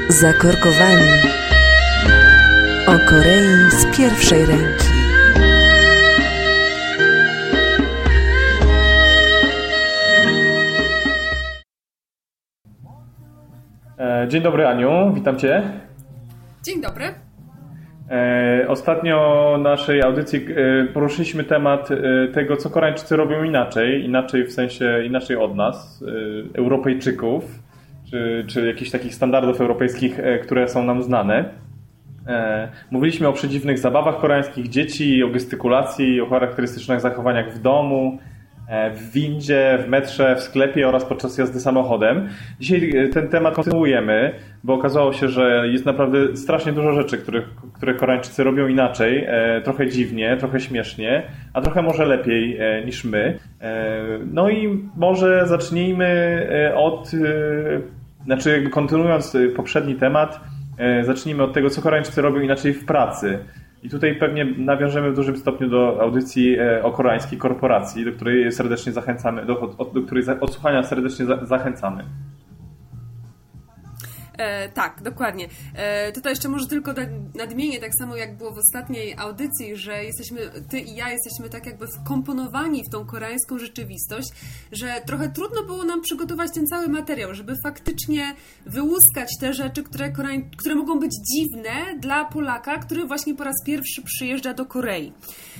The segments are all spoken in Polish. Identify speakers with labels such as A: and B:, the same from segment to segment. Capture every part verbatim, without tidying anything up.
A: Zakorkowani o Korei z pierwszej ręki.
B: Dzień dobry, Aniu, witam Cię.
C: Dzień dobry.
B: Ostatnio w naszej audycji poruszyliśmy temat tego, co Koreańczycy robią inaczej, inaczej w sensie inaczej od nas, Europejczyków, czy, czy jakichś takich standardów europejskich, które są nam znane. Mówiliśmy o przedziwnych zabawach koreańskich dzieci, o gestykulacji, o charakterystycznych zachowaniach w domu, w windzie, w metrze, w sklepie oraz podczas jazdy samochodem. Dzisiaj ten temat kontynuujemy, bo okazało się, że jest naprawdę strasznie dużo rzeczy, które, które Koreańczycy robią inaczej, trochę dziwnie, trochę śmiesznie, a trochę może lepiej niż my. No i może zacznijmy od, znaczy kontynuując poprzedni temat, zacznijmy od tego, co Koreańczycy robią inaczej w pracy. I tutaj pewnie nawiążemy w dużym stopniu do audycji o koreańskiej korporacji, do której serdecznie zachęcamy, do, do której odsłuchania serdecznie za, zachęcamy.
C: E, tak, dokładnie. E, tutaj jeszcze może tylko tak nadmienię, tak samo jak było w ostatniej audycji, że jesteśmy, ty i ja jesteśmy tak jakby wkomponowani w tą koreańską rzeczywistość, że trochę trudno było nam przygotować ten cały materiał, żeby faktycznie wyłuskać te rzeczy, które, Koreań, które mogą być dziwne dla Polaka, który właśnie po raz pierwszy przyjeżdża do Korei.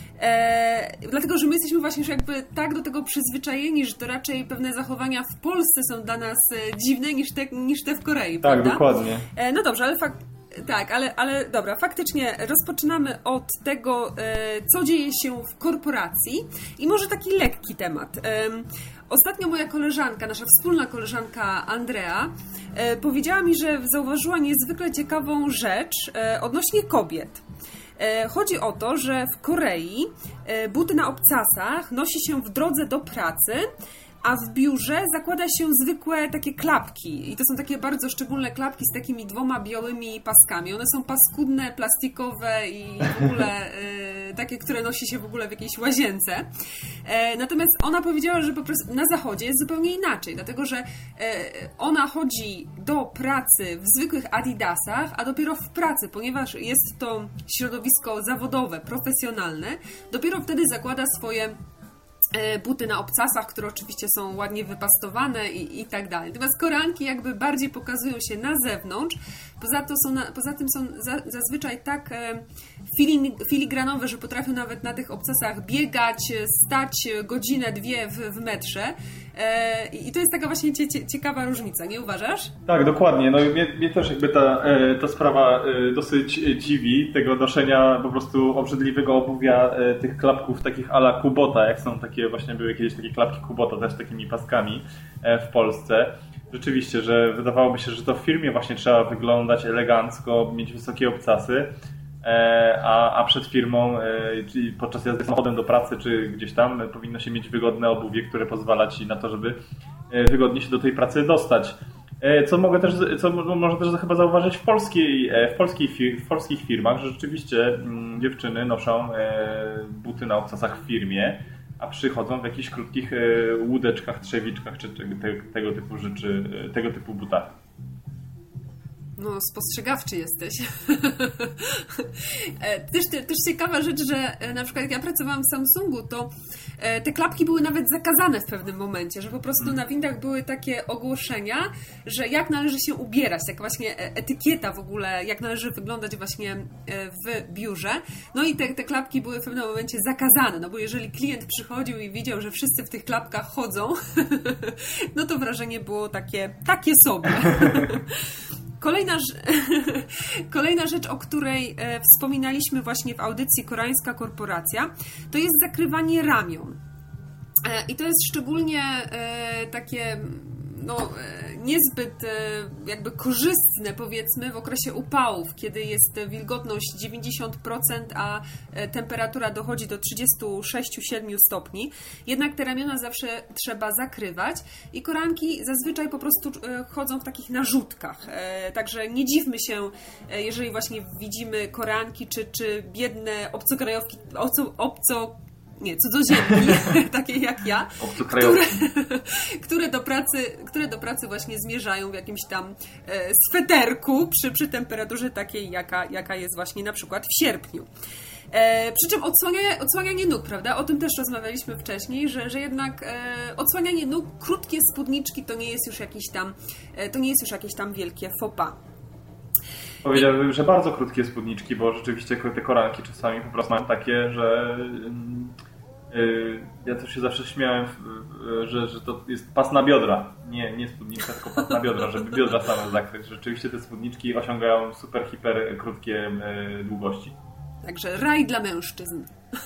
C: E, dlatego, że my jesteśmy właśnie już jakby tak do tego przyzwyczajeni, że to raczej pewne zachowania w Polsce są dla nas dziwne niż te, niż te w Korei,
B: tak,
C: prawda?
B: Dokładnie.
C: E, no dobrze, ale fakt, tak, ale, ale dobra, faktycznie rozpoczynamy od tego, e, co dzieje się w korporacji i może taki lekki temat. E, ostatnio moja koleżanka, nasza wspólna koleżanka Andrea, e, powiedziała mi, że zauważyła niezwykle ciekawą rzecz e, odnośnie kobiet. Chodzi o to, że w Korei buty na obcasach nosi się w drodze do pracy, a w biurze zakłada się zwykłe takie klapki. I to są takie bardzo szczególne klapki z takimi dwoma białymi paskami. One są paskudne, plastikowe i w ogóle e, takie, które nosi się w ogóle w jakiejś łazience. E, natomiast ona powiedziała, że po prostu na zachodzie jest zupełnie inaczej, dlatego że e, ona chodzi do pracy w zwykłych adidasach, a dopiero w pracy, ponieważ jest to środowisko zawodowe, profesjonalne, dopiero wtedy zakłada swoje buty na obcasach, które oczywiście są ładnie wypastowane i, i tak dalej. Natomiast Koreanki jakby bardziej pokazują się na zewnątrz, poza, to są na, poza tym są za, zazwyczaj tak e, filigranowe, że potrafią nawet na tych obcasach biegać, stać godzinę, dwie w, w metrze. E, I to jest taka właśnie cie, cie, ciekawa różnica, nie uważasz?
B: Tak, dokładnie. No i mnie, mnie też jakby ta, ta sprawa dosyć dziwi, tego noszenia po prostu obrzydliwego obuwia, tych klapków takich a la Kubota, jak są takie, właśnie były kiedyś takie klapki Kubota też z takimi paskami w Polsce. Rzeczywiście, że wydawałoby się, że to w firmie właśnie trzeba wyglądać elegancko, mieć wysokie obcasy, a, a przed firmą, czyli podczas jazdy samochodem do pracy czy gdzieś tam powinno się mieć wygodne obuwie, które pozwala Ci na to, żeby wygodnie się do tej pracy dostać. Co mogę też, co można też chyba zauważyć w, polskiej, w, polskiej, w polskich firmach, że rzeczywiście dziewczyny noszą buty na obcasach w firmie, a przychodzą w jakichś krótkich łódeczkach, trzewiczkach czy tego typu rzeczy, tego typu butach.
C: No, spostrzegawczy jesteś. też, też ciekawa rzecz, że na przykład jak ja pracowałam w Samsungu, to te klapki były nawet zakazane w pewnym momencie, że po prostu na windach były takie ogłoszenia, że jak należy się ubierać, taka właśnie etykieta w ogóle, jak należy wyglądać właśnie w biurze. No i te, te klapki były w pewnym momencie zakazane, no bo jeżeli klient przychodził i widział, że wszyscy w tych klapkach chodzą, no to wrażenie było takie, takie sobie. Kolejna, kolejna rzecz, o której e, wspominaliśmy właśnie w audycji Koreańska Korporacja, to jest zakrywanie ramion. E, I to jest szczególnie e, takie no, e, niezbyt e, jakby korzystne, powiedzmy, w okresie upałów, kiedy jest wilgotność dziewięćdziesiąt procent, a e, temperatura dochodzi do trzydzieści sześć do siedmiu stopni. Jednak te ramiona zawsze trzeba zakrywać i Koreanki zazwyczaj po prostu e, chodzą w takich narzutkach. E, także nie dziwmy się, e, jeżeli właśnie widzimy Koreanki czy, czy biedne obcokrajowki, obco, obco nie, cudzoziemki, takie jak ja, które, które, do pracy, które do pracy właśnie zmierzają w jakimś tam e, sweterku przy, przy temperaturze takiej, jaka, jaka jest właśnie na przykład w sierpniu. E, przy czym odsłanianie, odsłanianie nóg, prawda? O tym też rozmawialiśmy wcześniej, że, że jednak e, odsłanianie nóg, krótkie spódniczki to nie jest już jakieś tam, e, to nie jest już jakieś tam wielkie faux pas.
B: Powiedziałbym, że bardzo krótkie spódniczki, bo rzeczywiście te koranki czasami po prostu mają takie, że yy, ja też się zawsze śmiałem, yy, że, że to jest pas na biodra. Nie, nie spódniczka, tylko pas na biodra, żeby biodra same zakryć. Rzeczywiście te spódniczki osiągają super, hiper krótkie yy, długości.
C: Także raj dla mężczyzn.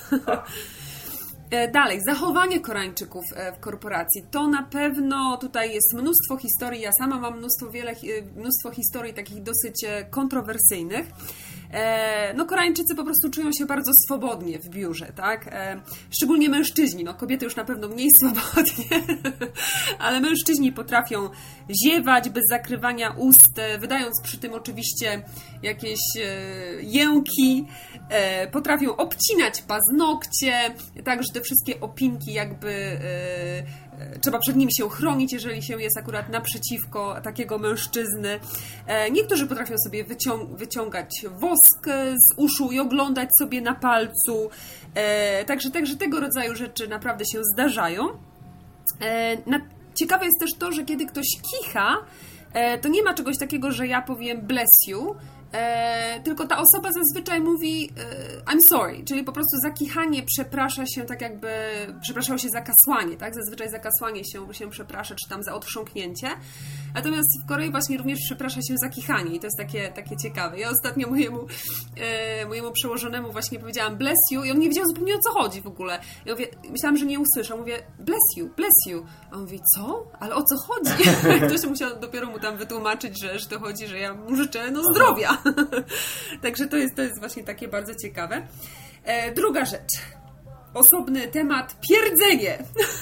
C: Dalej, zachowanie Koreańczyków w korporacji. To na pewno tutaj jest mnóstwo historii. Ja sama mam mnóstwo, wiele, mnóstwo historii takich dosyć kontrowersyjnych. No Koreańczycy po prostu czują się bardzo swobodnie w biurze, tak? Szczególnie mężczyźni, no kobiety już na pewno mniej swobodnie, ale mężczyźni potrafią ziewać bez zakrywania ust, wydając przy tym oczywiście jakieś jęki, potrafią obcinać paznokcie, także te wszystkie opinki jakby trzeba przed nim się chronić, jeżeli się jest akurat naprzeciwko takiego mężczyzny. Niektórzy potrafią sobie wycią- wyciągać wosk z uszu i oglądać sobie na palcu. Także, także tego rodzaju rzeczy naprawdę się zdarzają. Ciekawe jest też to, że kiedy ktoś kicha, to nie ma czegoś takiego, że ja powiem bless you, E, tylko ta osoba zazwyczaj mówi e, I'm sorry, czyli po prostu za kichanie przeprasza się tak jakby, przepraszał się za kasłanie, tak? Zazwyczaj za kasłanie się, się przeprasza, czy tam za odchrząknięcie. Natomiast w Korei właśnie również przeprasza się za kichanie i to jest takie, takie ciekawe. Ja ostatnio mojemu, e, mojemu przełożonemu właśnie powiedziałam bless you i on nie wiedział zupełnie o co chodzi w ogóle. Ja mówię, myślałam, że nie usłyszał. Mówię bless you, bless you. A on mówi, co? Ale o co chodzi? Ktoś musiał dopiero mu tam wytłumaczyć, że, że to chodzi, że ja mu życzę no zdrowia. Także to jest, to jest właśnie takie bardzo ciekawe. E, druga rzecz. Osobny temat. Pierdzenie.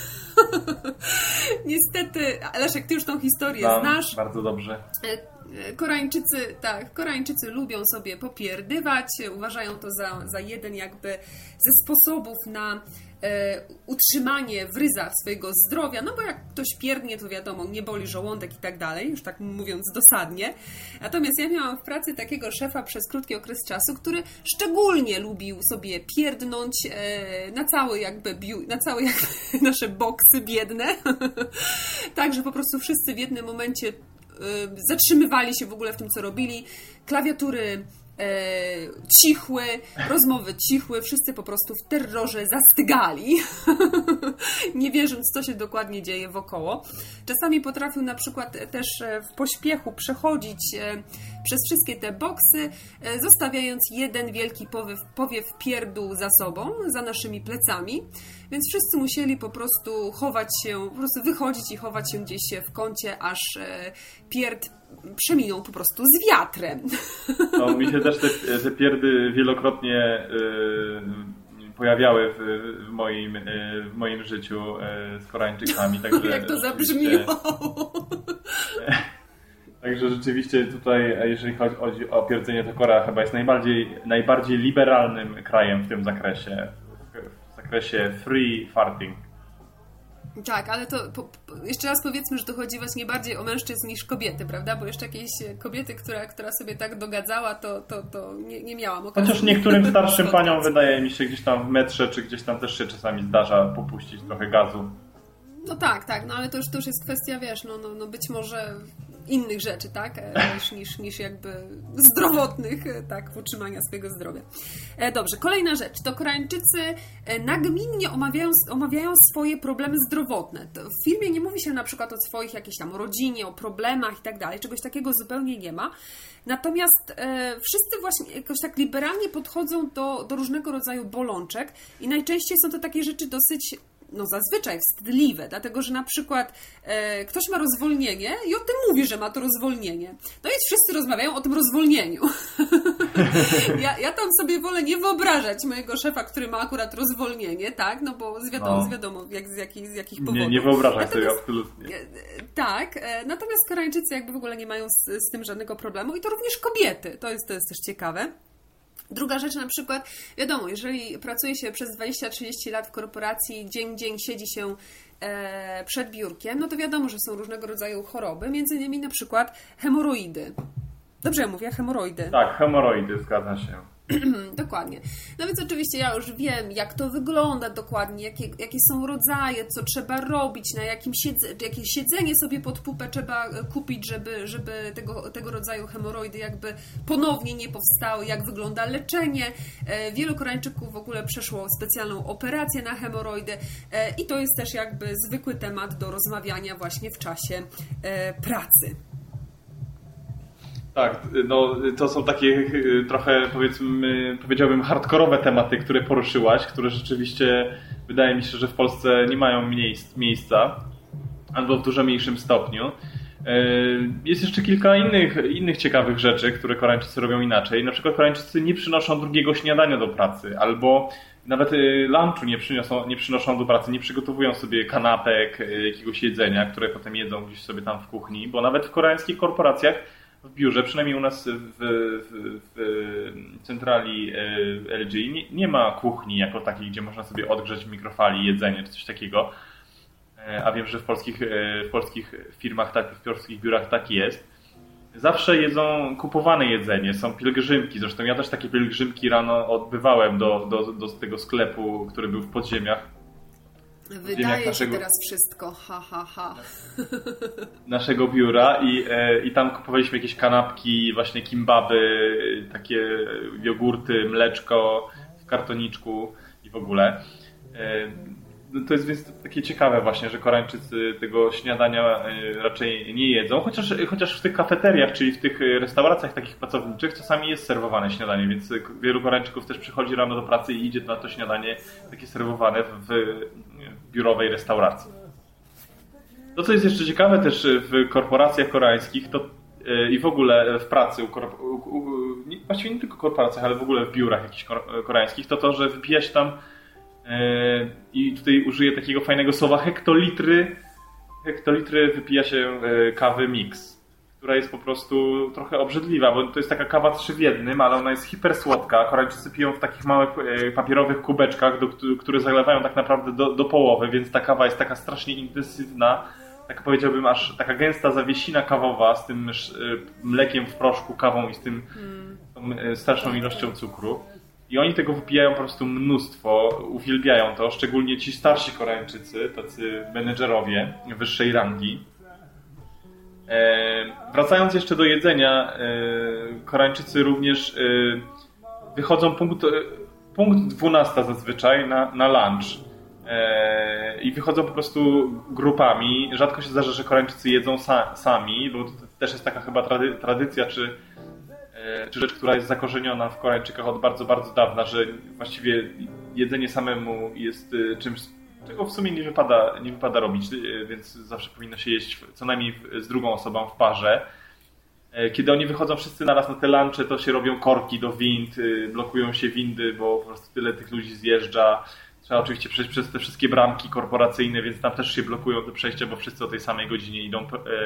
C: Niestety, Leszek, ty już tą historię
B: Znam,
C: znasz.
B: Bardzo dobrze.
C: E, Koreańczycy, tak, Koreańczycy lubią sobie popierdywać. Uważają to za, za jeden jakby ze sposobów na e, utrzymanie w ryzach swojego zdrowia, no bo jak ktoś pierdnie, to wiadomo, nie boli żołądek i tak dalej, już tak mówiąc dosadnie. Natomiast ja miałam w pracy takiego szefa przez krótki okres czasu, który szczególnie lubił sobie pierdnąć e, na całe jakby, biu, na całe jakby nasze boksy biedne. Także po prostu wszyscy w jednym momencie e, zatrzymywali się w ogóle w tym, co robili. Klawiatury E, cichły, rozmowy cichły, wszyscy po prostu w terrorze zastygali, nie wierząc, co się dokładnie dzieje wokoło. Czasami potrafił na przykład też w pośpiechu przechodzić e, przez wszystkie te boksy, e, zostawiając jeden wielki powiew, powiew pierdół za sobą, za naszymi plecami, więc wszyscy musieli po prostu chować się, po prostu wychodzić i chować się gdzieś w kącie, aż e, pierd przeminął po prostu z wiatrem.
B: No, mi się też te, te pierdy wielokrotnie y, pojawiały w, w, moim, y, w moim życiu y, z Koreańczykami. Także
C: jak to zabrzmiało!
B: Także rzeczywiście tutaj, jeżeli chodzi o pierdzenie, to Korea chyba jest najbardziej, najbardziej liberalnym krajem w tym zakresie. W zakresie free farting.
C: Tak, ale to po, po, jeszcze raz powiedzmy, że to chodzi właśnie bardziej o mężczyzn niż kobiety, prawda? Bo jeszcze jakiejś kobiety, która, która sobie tak dogadzała, to, to, to nie, nie miałam okazji.
B: Chociaż niektórym starszym paniom wydaje mi się gdzieś tam w metrze, czy gdzieś tam też się czasami zdarza popuścić trochę gazu.
C: No tak, tak, no ale to już, to już jest kwestia, wiesz, no, no, no być może innych rzeczy, tak, niż, niż, niż jakby zdrowotnych, tak, utrzymania swojego zdrowia. Dobrze, kolejna rzecz, to Koreańczycy nagminnie omawiają, omawiają swoje problemy zdrowotne. W filmie nie mówi się na przykład o swoich jakiejś tam rodzinie, o problemach i tak dalej, czegoś takiego zupełnie nie ma. Natomiast e, wszyscy właśnie jakoś tak liberalnie podchodzą do, do różnego rodzaju bolączek i najczęściej są to takie rzeczy dosyć, no zazwyczaj wstydliwe, dlatego że na przykład e, ktoś ma rozwolnienie i o tym mówi, że ma to rozwolnienie. No i wszyscy rozmawiają o tym rozwolnieniu. ja, ja tam sobie wolę nie wyobrażać mojego szefa, który ma akurat rozwolnienie, tak, no bo z wiadomo, no. z, wiadomo jak, z, jakich, z jakich powodów.
B: Nie, nie wyobrażam sobie absolutnie.
C: E, tak, e, natomiast Koreańczycy jakby w ogóle nie mają z, z tym żadnego problemu i to również kobiety, to jest, to jest też ciekawe. Druga rzecz na przykład, wiadomo, jeżeli pracuje się przez dwadzieścia trzydzieści lat w korporacji, dzień dzień siedzi się e, przed biurkiem, no to wiadomo, że są różnego rodzaju choroby, między innymi na przykład hemoroidy. Dobrze ja mówię, hemoroidy.
B: Tak, hemoroidy, zgadza się.
C: Dokładnie. No więc oczywiście ja już wiem, jak to wygląda dokładnie, jakie, jakie są rodzaje, co trzeba robić, na jakim siedze, jakie siedzenie sobie pod pupę trzeba kupić, żeby, żeby tego, tego rodzaju hemoroidy jakby ponownie nie powstały, jak wygląda leczenie. Wielu Koreańczyków w ogóle przeszło specjalną operację na hemoroidy i to jest też jakby zwykły temat do rozmawiania właśnie w czasie pracy.
B: Tak, no to są takie trochę, powiedzmy, powiedziałbym hardkorowe tematy, które poruszyłaś, które rzeczywiście wydaje mi się, że w Polsce nie mają miejsc, miejsca, albo w dużo mniejszym stopniu. Jest jeszcze kilka innych, innych ciekawych rzeczy, które Koreańczycy robią inaczej. Na przykład Koreańczycy nie przynoszą drugiego śniadania do pracy, albo nawet lunchu nie przynoszą, nie przynoszą do pracy, nie przygotowują sobie kanapek, jakiegoś jedzenia, które potem jedzą gdzieś sobie tam w kuchni, bo nawet w koreańskich korporacjach w biurze, przynajmniej u nas w, w, w centrali L G nie, nie ma kuchni jako takiej, gdzie można sobie odgrzać w mikrofali jedzenie czy coś takiego. A wiem, że w polskich, w polskich firmach, tak, w polskich biurach tak jest. Zawsze jedzą kupowane jedzenie, są pielgrzymki. Zresztą ja też takie pielgrzymki rano odbywałem do, do, do tego sklepu, który był w podziemiach.
C: Wydaje naszego, się teraz wszystko, ha, ha, ha.
B: Naszego biura i, i tam kupowaliśmy jakieś kanapki, właśnie kimbaby, takie jogurty, mleczko w kartoniczku i w ogóle. To jest więc takie ciekawe właśnie, że Koreańczycy tego śniadania raczej nie jedzą, chociaż, chociaż w tych kafeteriach, czyli w tych restauracjach takich pracowniczych czasami jest serwowane śniadanie, więc wielu Koreańczyków też przychodzi rano do pracy i idzie na to śniadanie takie serwowane w, w biurowej restauracji. To, co jest jeszcze ciekawe też w korporacjach koreańskich, to i w ogóle w pracy, u, u, u, właściwie nie tylko w korporacjach, ale w ogóle w biurach jakichś koreańskich, to to, że wypija się tam i tutaj użyję takiego fajnego słowa hektolitry, hektolitry wypija się kawy mix, która jest po prostu trochę obrzydliwa, bo to jest taka kawa trzy w jednym, ale ona jest hipersłodka. Koreańczycy piją w takich małych papierowych kubeczkach, do, które zalewają tak naprawdę do, do połowy, więc ta kawa jest taka strasznie intensywna, tak powiedziałbym aż taka gęsta zawiesina kawowa z tym mlekiem w proszku, kawą i z tym tą straszną ilością cukru. I oni tego wypijają po prostu mnóstwo, uwielbiają to, szczególnie ci starsi Koreańczycy, tacy menedżerowie wyższej rangi. E, wracając jeszcze do jedzenia, e, Koreańczycy również e, wychodzą punkt, punkt dwunasta zazwyczaj na, na lunch e, i wychodzą po prostu grupami. Rzadko się zdarza, że Koreańczycy jedzą sa, sami, bo to też jest taka chyba trady, tradycja, czy czy rzecz, która jest zakorzeniona w Koreańczykach od bardzo, bardzo dawna, że właściwie jedzenie samemu jest czymś, czego w sumie nie wypada, nie wypada robić, więc zawsze powinno się jeść co najmniej z drugą osobą w parze. Kiedy oni wychodzą wszyscy naraz na te lunche, to się robią korki do wind, blokują się windy, bo po prostu tyle tych ludzi zjeżdża. Trzeba oczywiście przejść przez te wszystkie bramki korporacyjne, więc tam też się blokują te przejścia, bo wszyscy o tej samej godzinie idą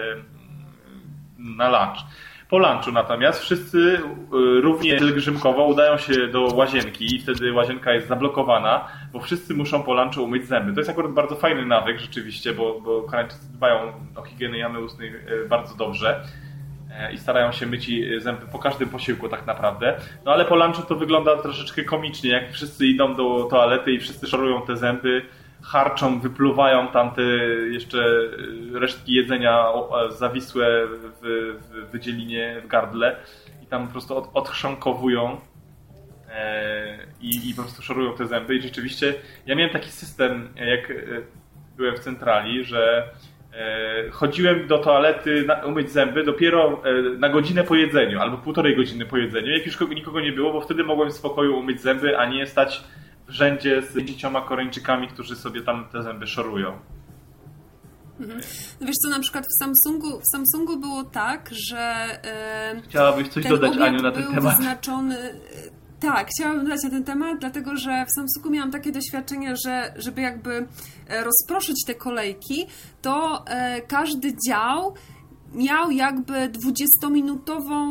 B: na lunch. Po lunchu natomiast wszyscy równie pielgrzymkowo udają się do łazienki i wtedy łazienka jest zablokowana, bo wszyscy muszą po lunchu umyć zęby. To jest akurat bardzo fajny nawyk rzeczywiście, bo, bo Koreańczycy dbają o higienę jamy ustnej bardzo dobrze i starają się myć zęby po każdym posiłku tak naprawdę. No ale po lunchu to wygląda troszeczkę komicznie, jak wszyscy idą do toalety i wszyscy szorują te zęby, harczą, wypluwają tam te jeszcze resztki jedzenia zawisłe w, w wydzielinie, w gardle i tam po prostu od, odchrząkowują e, i, i po prostu szorują te zęby. I rzeczywiście ja miałem taki system, jak byłem w centrali, że e, chodziłem do toalety na, umyć zęby dopiero e, na godzinę po jedzeniu albo półtorej godziny po jedzeniu, jak już nikogo nie było, bo wtedy mogłem w spokoju umyć zęby, a nie stać w rzędzie z dziesięcioma Koreańczykami, którzy sobie tam te zęby szorują.
C: Mhm. No wiesz co, na przykład w Samsungu, w Samsungu było tak, że e,
B: chciałabyś coś dodać, Aniu, na ten
C: był
B: temat?
C: Wyznaczony, tak, chciałabym dodać na ten temat, dlatego że w Samsungu miałam takie doświadczenie, że żeby jakby rozproszyć te kolejki, to e, każdy dział miał jakby dwudziestominutową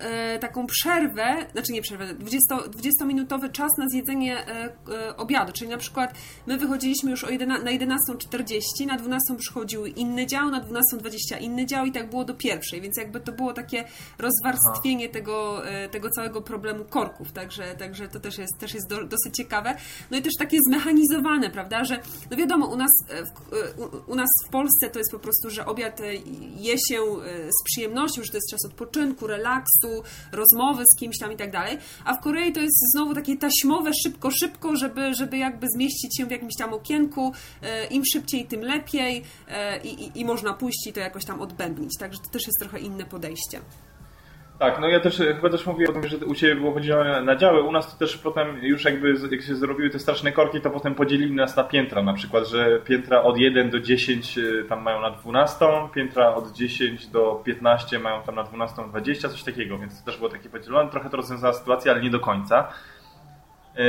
C: e, taką przerwę, znaczy nie przerwę, dwudziestominutowy czas na zjedzenie e, e, obiadu, czyli na przykład my wychodziliśmy już o jedenastej, na jedenastą czterdzieści, na dwunastą przychodził inny dział, na dwunastą dwadzieścia inny dział i tak było do pierwszej, więc jakby to było takie rozwarstwienie tego, e, tego całego problemu korków, także, także to też jest, też jest do, dosyć ciekawe. No i też takie zmechanizowane, prawda, że no wiadomo, u nas, w, u, u nas w Polsce to jest po prostu, że obiad je się z przyjemnością, że to jest czas odpoczynku, relaksu, rozmowy z kimś tam i tak dalej, a w Korei to jest znowu takie taśmowe, szybko, szybko, żeby, żeby jakby zmieścić się w jakimś tam okienku, im szybciej, tym lepiej i, i, i można pójść i to jakoś tam odbębnić, także to też jest trochę inne podejście.
B: Tak, no ja też chyba też mówię o tym, że u Ciebie było podzielone na działy, u nas to też potem już jakby jak się zrobiły te straszne korki, to potem podzielili nas na piętra, na przykład, że piętra od jeden do dziesięć tam mają na dwunastą, piętra od dziesięć do piętnaście mają tam na dwunastą dwadzieścia, coś takiego, więc to też było takie podzielone, trochę to rozwiązała sytuację, ale nie do końca. Eee,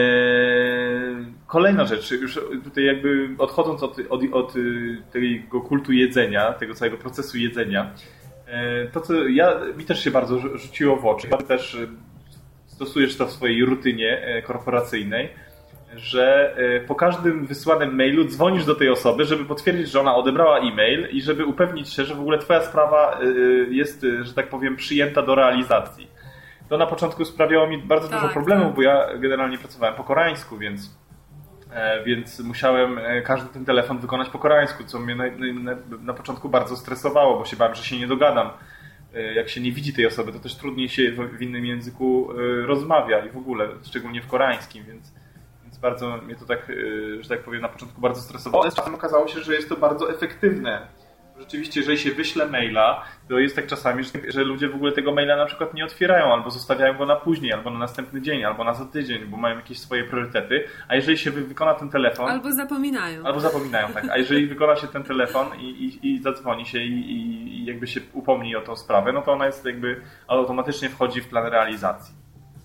B: kolejna rzecz, już tutaj jakby odchodząc od, od, od tego kultu jedzenia, tego całego procesu jedzenia, to, co ja, mi też się bardzo rzuciło w oczy, ty też stosujesz to w swojej rutynie korporacyjnej, że po każdym wysłanym mailu dzwonisz do tej osoby, żeby potwierdzić, że ona odebrała e-mail i żeby upewnić się, że w ogóle twoja sprawa jest, że tak powiem, przyjęta do realizacji. To na początku sprawiało mi bardzo tak, dużo problemów, tak. Bo ja generalnie pracowałem po koreańsku, więc więc musiałem każdy ten telefon wykonać po koreańsku, co mnie na, na, na początku bardzo stresowało, bo się bałem, że się nie dogadam. Jak się nie widzi tej osoby, to też trudniej się w, w innym języku rozmawia i w ogóle, szczególnie w koreańskim, więc, więc bardzo mnie to tak, że tak powiem, na początku bardzo stresowało, ale z czasem okazało się, że jest to bardzo efektywne. Rzeczywiście, jeżeli się wyśle maila, to jest tak czasami, że, że ludzie w ogóle tego maila na przykład nie otwierają, albo zostawiają go na później, albo na następny dzień, albo na za tydzień, bo mają jakieś swoje priorytety, a jeżeli się wykona ten telefon...
C: Albo zapominają.
B: Albo zapominają, tak. A jeżeli wykona się ten telefon i, i, i zadzwoni się i, i jakby się upomni o tą sprawę, no to ona jest jakby automatycznie wchodzi w plan realizacji.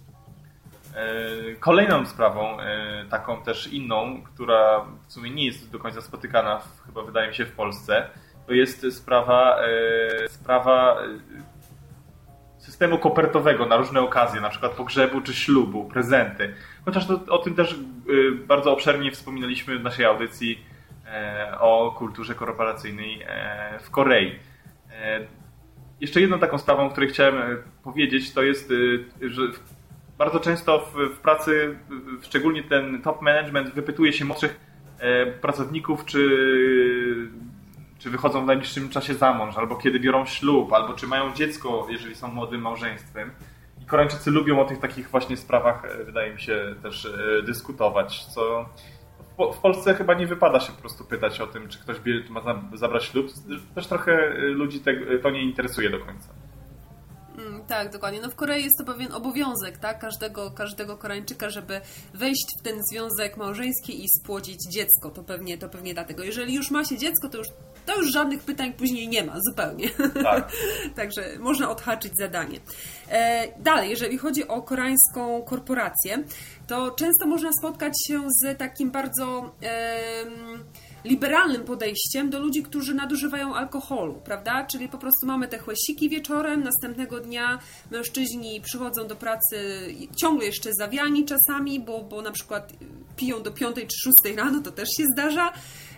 B: Kolejną sprawą, taką też inną, która w sumie nie jest do końca spotykana, chyba wydaje mi się w Polsce, to jest sprawa, e, sprawa systemu kopertowego na różne okazje, na przykład pogrzebu czy ślubu, prezenty. Chociaż to, o tym też e, bardzo obszernie wspominaliśmy w naszej audycji e, o kulturze korporacyjnej e, w Korei. E, jeszcze jedną taką sprawą, o której chciałem powiedzieć, to jest, e, że bardzo często w, w pracy, w, szczególnie ten top management, wypytuje się młodszych e, pracowników, czy czy wychodzą w najbliższym czasie za mąż, albo kiedy biorą ślub, albo czy mają dziecko, jeżeli są młodym małżeństwem. I Koreańczycy lubią o tych takich właśnie sprawach, wydaje mi się, też dyskutować, co w Polsce chyba nie wypada się po prostu pytać o tym, czy ktoś ma zabrać ślub. Też trochę ludzi to nie interesuje do końca.
C: Tak, dokładnie. No w Korei jest to pewien obowiązek, tak, każdego, każdego Koreańczyka, żeby wejść w ten związek małżeński i spłodzić dziecko. To pewnie, to pewnie dlatego. Jeżeli już ma się dziecko, to już, to już żadnych pytań później nie ma, zupełnie.
B: Tak.
C: Także można odhaczyć zadanie. E, dalej, jeżeli chodzi o koreańską korporację, to często można spotkać się z takim bardzo... E, liberalnym podejściem do ludzi, którzy nadużywają alkoholu, prawda? Czyli po prostu mamy te chłesiki wieczorem, następnego dnia mężczyźni przychodzą do pracy ciągle jeszcze zawiani czasami, bo, bo na przykład piją do piątej czy szóstej rano, to też się zdarza.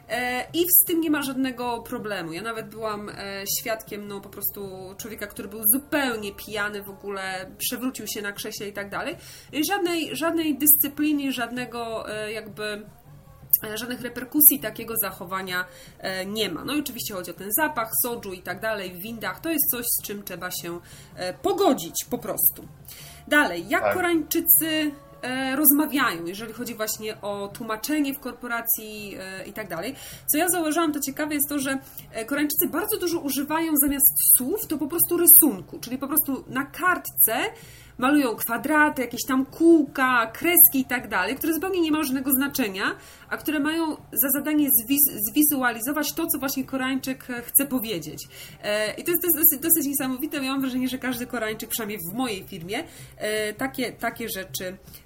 C: I z tym nie ma żadnego problemu. Ja nawet byłam świadkiem no, po prostu człowieka, który był zupełnie pijany w ogóle, przewrócił się na krześle i tak dalej. Żadnej, żadnej dyscypliny, żadnego jakby żadnych reperkusji takiego zachowania nie ma. No i oczywiście chodzi o ten zapach, soju i tak dalej w windach. To jest coś, z czym trzeba się pogodzić po prostu. Dalej, jak tak. Koreańczycy rozmawiają, jeżeli chodzi właśnie o tłumaczenie w korporacji i tak dalej. Co ja zauważyłam, to ciekawe jest to, że Koreańczycy bardzo dużo używają zamiast słów, to po prostu rysunku, czyli po prostu na kartce malują kwadraty, jakieś tam kółka, kreski i tak dalej, które zupełnie nie mają żadnego znaczenia, a które mają za zadanie zwiz- zwizualizować to, co właśnie Koreańczyk chce powiedzieć. E, I to jest, to jest dosyć, dosyć niesamowite. Ja mam wrażenie, że każdy Koreańczyk, przynajmniej w mojej firmie, e, takie, takie rzeczy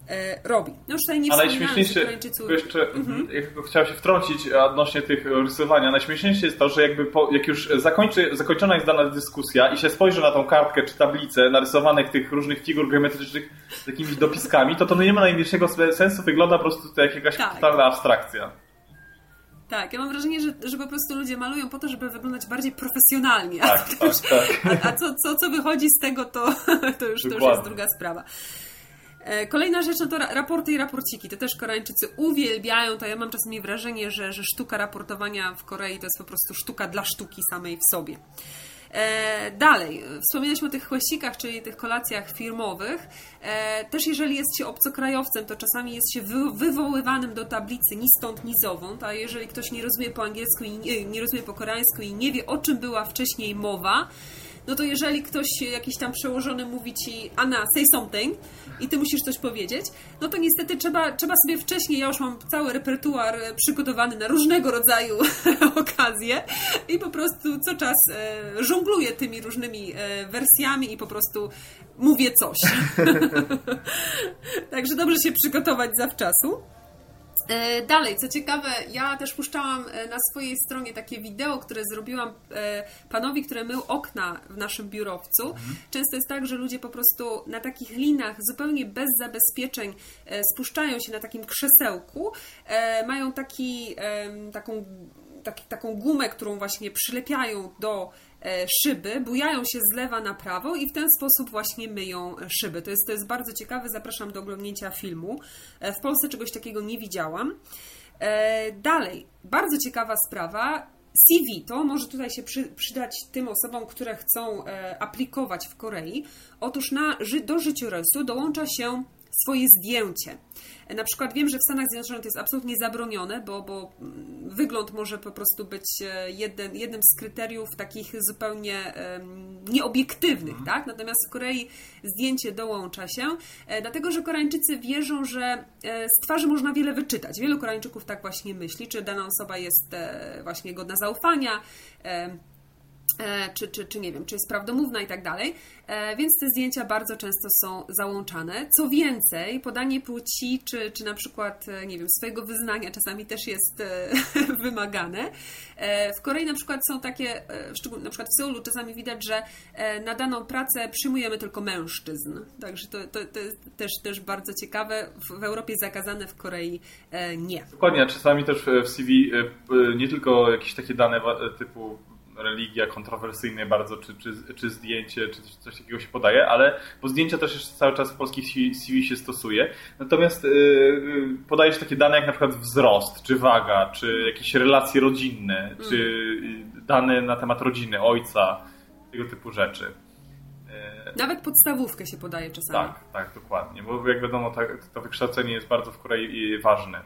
C: e, robi. No już tutaj nie
B: A
C: wspominając, że Koreańczyków...
B: jeszcze mhm. chciałem się wtrącić odnośnie tych rysowania. Najśmieszniejsze jest to, że jakby po, jak już zakończy, zakończona jest dana dyskusja i się spojrzy na tą kartkę czy tablicę narysowanych tych różnych figur geometrycznych z jakimiś dopiskami, to to nie ma najmniejszego sensu, wygląda po prostu to jak jakaś
C: tak.
B: totalna abstrakcja.
C: Tak, ja mam wrażenie, że, że po prostu ludzie malują po to, żeby wyglądać bardziej profesjonalnie.
B: Tak,
C: a
B: tak,
C: już,
B: tak.
C: A, a co, co, co wychodzi z tego, to, to, już, to już jest druga sprawa. Kolejna rzecz, no to raporty i raporciki. To też Koreańczycy uwielbiają, to ja mam czasami wrażenie, że, że sztuka raportowania w Korei to jest po prostu sztuka dla sztuki samej w sobie. E, dalej, wspominaliśmy o tych chłeścikach, czyli tych kolacjach firmowych. E, też jeżeli jest się obcokrajowcem, to czasami jest się wy, wywoływanym do tablicy ni stąd, ni zowąd, a jeżeli ktoś nie rozumie po angielsku i nie, nie rozumie po koreańsku i nie wie, o czym była wcześniej mowa, no to jeżeli ktoś, jakiś tam przełożony mówi ci Anna, say something i ty musisz coś powiedzieć, no to niestety trzeba, trzeba sobie wcześniej, ja już mam cały repertuar przygotowany na różnego rodzaju okazje i po prostu co czas e, żongluję tymi różnymi e, wersjami i po prostu mówię coś. Także dobrze się przygotować zawczasu. Dalej, co ciekawe, ja też puszczałam na swojej stronie takie wideo, które zrobiłam panowi, który mył okna w naszym biurowcu. Mhm. Często jest tak, że ludzie po prostu na takich linach zupełnie bez zabezpieczeń spuszczają się na takim krzesełku, mają taki, taką, taki, taką gumę, którą właśnie przylepiają do szyby, bujają się z lewa na prawo i w ten sposób właśnie myją szyby. To jest, to jest bardzo ciekawe, zapraszam do oglądnięcia filmu. W Polsce czegoś takiego nie widziałam. Dalej, bardzo ciekawa sprawa, C V, to może tutaj się przy, przydać tym osobom, które chcą aplikować w Korei. Otóż na, do życiorysu dołącza się swoje zdjęcie. Na przykład wiem, że w Stanach Zjednoczonych to jest absolutnie zabronione, bo, bo wygląd może po prostu być jeden, jednym z kryteriów takich zupełnie um, nieobiektywnych, mhm. tak? Natomiast w Korei zdjęcie dołącza się, e, dlatego że Koreańczycy wierzą, że e, z twarzy można wiele wyczytać. Wielu Koreańczyków tak właśnie myśli, czy dana osoba jest e, właśnie godna zaufania, e, Czy, czy, czy nie wiem, czy jest prawdomówna i tak dalej, więc te zdjęcia bardzo często są załączane. Co więcej, podanie płci, czy, czy na przykład, nie wiem, swojego wyznania czasami też jest wymagane. W Korei na przykład są takie, na przykład w Seulu czasami widać, że na daną pracę przyjmujemy tylko mężczyzn. Także to, to, to jest też, też bardzo ciekawe. W, w Europie zakazane, w Korei nie.
B: Dokładnie, czasami też w C V nie tylko jakieś takie dane typu religia, kontrowersyjne bardzo, czy, czy, czy zdjęcie, czy coś takiego się podaje, ale bo zdjęcia też jeszcze cały czas w polskich C V się stosuje. Natomiast yy, podajesz takie dane jak na przykład wzrost, czy waga, czy jakieś relacje rodzinne, mm. czy dane na temat rodziny, ojca, tego typu rzeczy.
C: Nawet podstawówkę się podaje czasami.
B: Tak, tak, dokładnie, bo jak wiadomo, to, to wykształcenie jest bardzo w Korei ważne.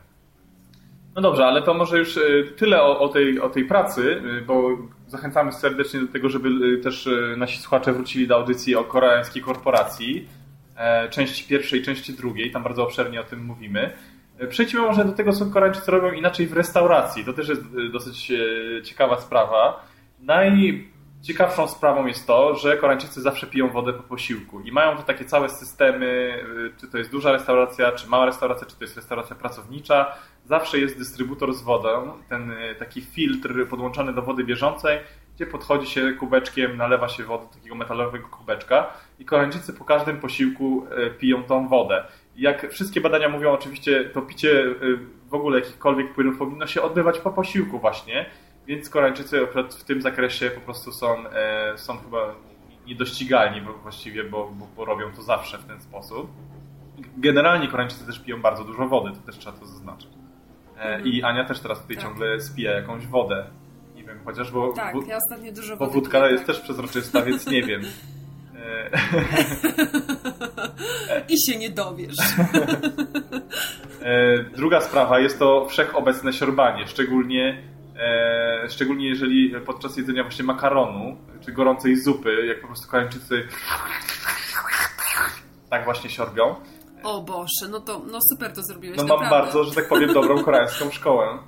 B: No dobrze, ale to może już tyle o, o, tej, o tej pracy, bo zachęcamy serdecznie do tego, żeby też nasi słuchacze wrócili do audycji o koreańskiej korporacji, części pierwszej, części drugiej, tam bardzo obszernie o tym mówimy. Przejdźmy może do tego, co Koreańczycy robią inaczej w restauracji. To też jest dosyć ciekawa sprawa. Najciekawszą sprawą jest to, że Koreańczycy zawsze piją wodę po posiłku i mają to takie całe systemy, czy to jest duża restauracja, czy mała restauracja, czy to jest restauracja pracownicza. Zawsze jest dystrybutor z wodą, ten taki filtr podłączony do wody bieżącej, gdzie podchodzi się kubeczkiem, nalewa się wodę do takiego metalowego kubeczka i Koreańczycy po każdym posiłku piją tą wodę. Jak wszystkie badania mówią, oczywiście to picie w ogóle jakichkolwiek płynów powinno się odbywać po posiłku właśnie, więc Koreańczycy akurat w tym zakresie po prostu są, są chyba niedościgalni właściwie, bo, bo, bo robią to zawsze w ten sposób. Generalnie Koreańczycy też piją bardzo dużo wody, to też trzeba to zaznaczyć. I Ania też teraz tutaj tak. ciągle spija jakąś wodę. Nie wiem, chociaż bo,
C: tak,
B: bo,
C: ja ostatnio dużo
B: bo
C: wody
B: wódka
C: piję,
B: jest
C: tak.
B: też przezroczysta, więc nie wiem.
C: I się nie dowiesz.
B: Druga sprawa jest to wszechobecne siorbanie, szczególnie, szczególnie jeżeli podczas jedzenia właśnie makaronu, czy gorącej zupy, jak po prostu Koreańczycy tak właśnie siorbią.
C: O Boże, no to no super to zrobiłeś.
B: No
C: naprawdę.
B: mam bardzo, że tak powiem, dobrą koreańską szkołę.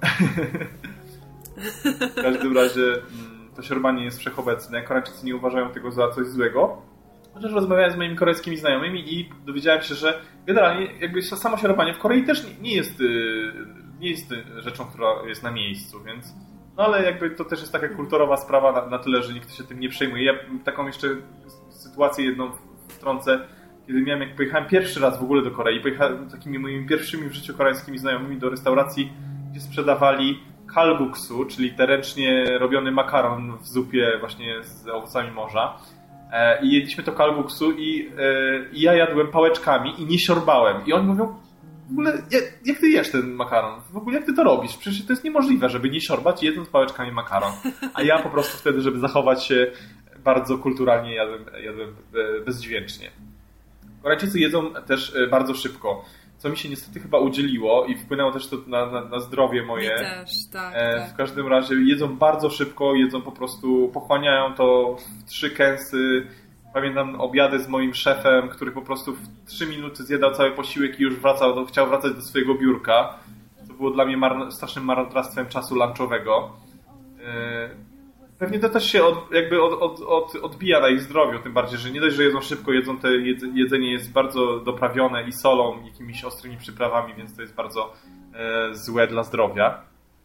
B: W każdym razie to siorbanie jest wszechobecne. Koreańczycy nie uważają tego za coś złego. Chociaż rozmawiałem z moimi korejskimi znajomymi i dowiedziałem się, że generalnie jakby samo sierowanie w Korei też nie, nie jest nie jest rzeczą, która jest na miejscu, więc no ale jakby to też jest taka kulturowa sprawa na, na tyle, że nikt się tym nie przejmuje. Ja taką jeszcze sytuację jedną wtrącę, kiedy miałem, jak pojechałem pierwszy raz w ogóle do Korei, pojechałem takimi moimi pierwszymi w życiu koreańskimi znajomymi do restauracji, gdzie sprzedawali kalguksu, czyli te ręcznie robiony makaron w zupie właśnie z owocami morza. I jedliśmy to kalguksu i, i ja jadłem pałeczkami i nie siorbałem. I oni mówią, w ogóle jak, jak ty jesz ten makaron? W ogóle jak ty to robisz? Przecież to jest niemożliwe, żeby nie siorbać jedząc pałeczkami makaron. A ja po prostu wtedy, żeby zachować się bardzo kulturalnie, jadłem, jadłem bezdźwięcznie. Korejczycy jedzą też bardzo szybko, co mi się niestety chyba udzieliło i wpłynęło też to na, na, na zdrowie moje.
C: Mi też, tak,
B: e,
C: tak.
B: W każdym razie jedzą bardzo szybko, jedzą po prostu, pochłaniają to w trzy kęsy. Pamiętam obiady z moim szefem, który po prostu w trzy minuty zjadał cały posiłek i już wracał do, chciał wracać do swojego biurka. To było dla mnie marno, strasznym marnotrawstwem czasu lunchowego. E, Pewnie to też się od, jakby od, od, od, odbija na ich zdrowiu, tym bardziej, że nie dość, że jedzą szybko, jedzą te jedzenie jest bardzo doprawione i solą, jakimiś ostrymi przyprawami, więc to jest bardzo e, złe dla zdrowia.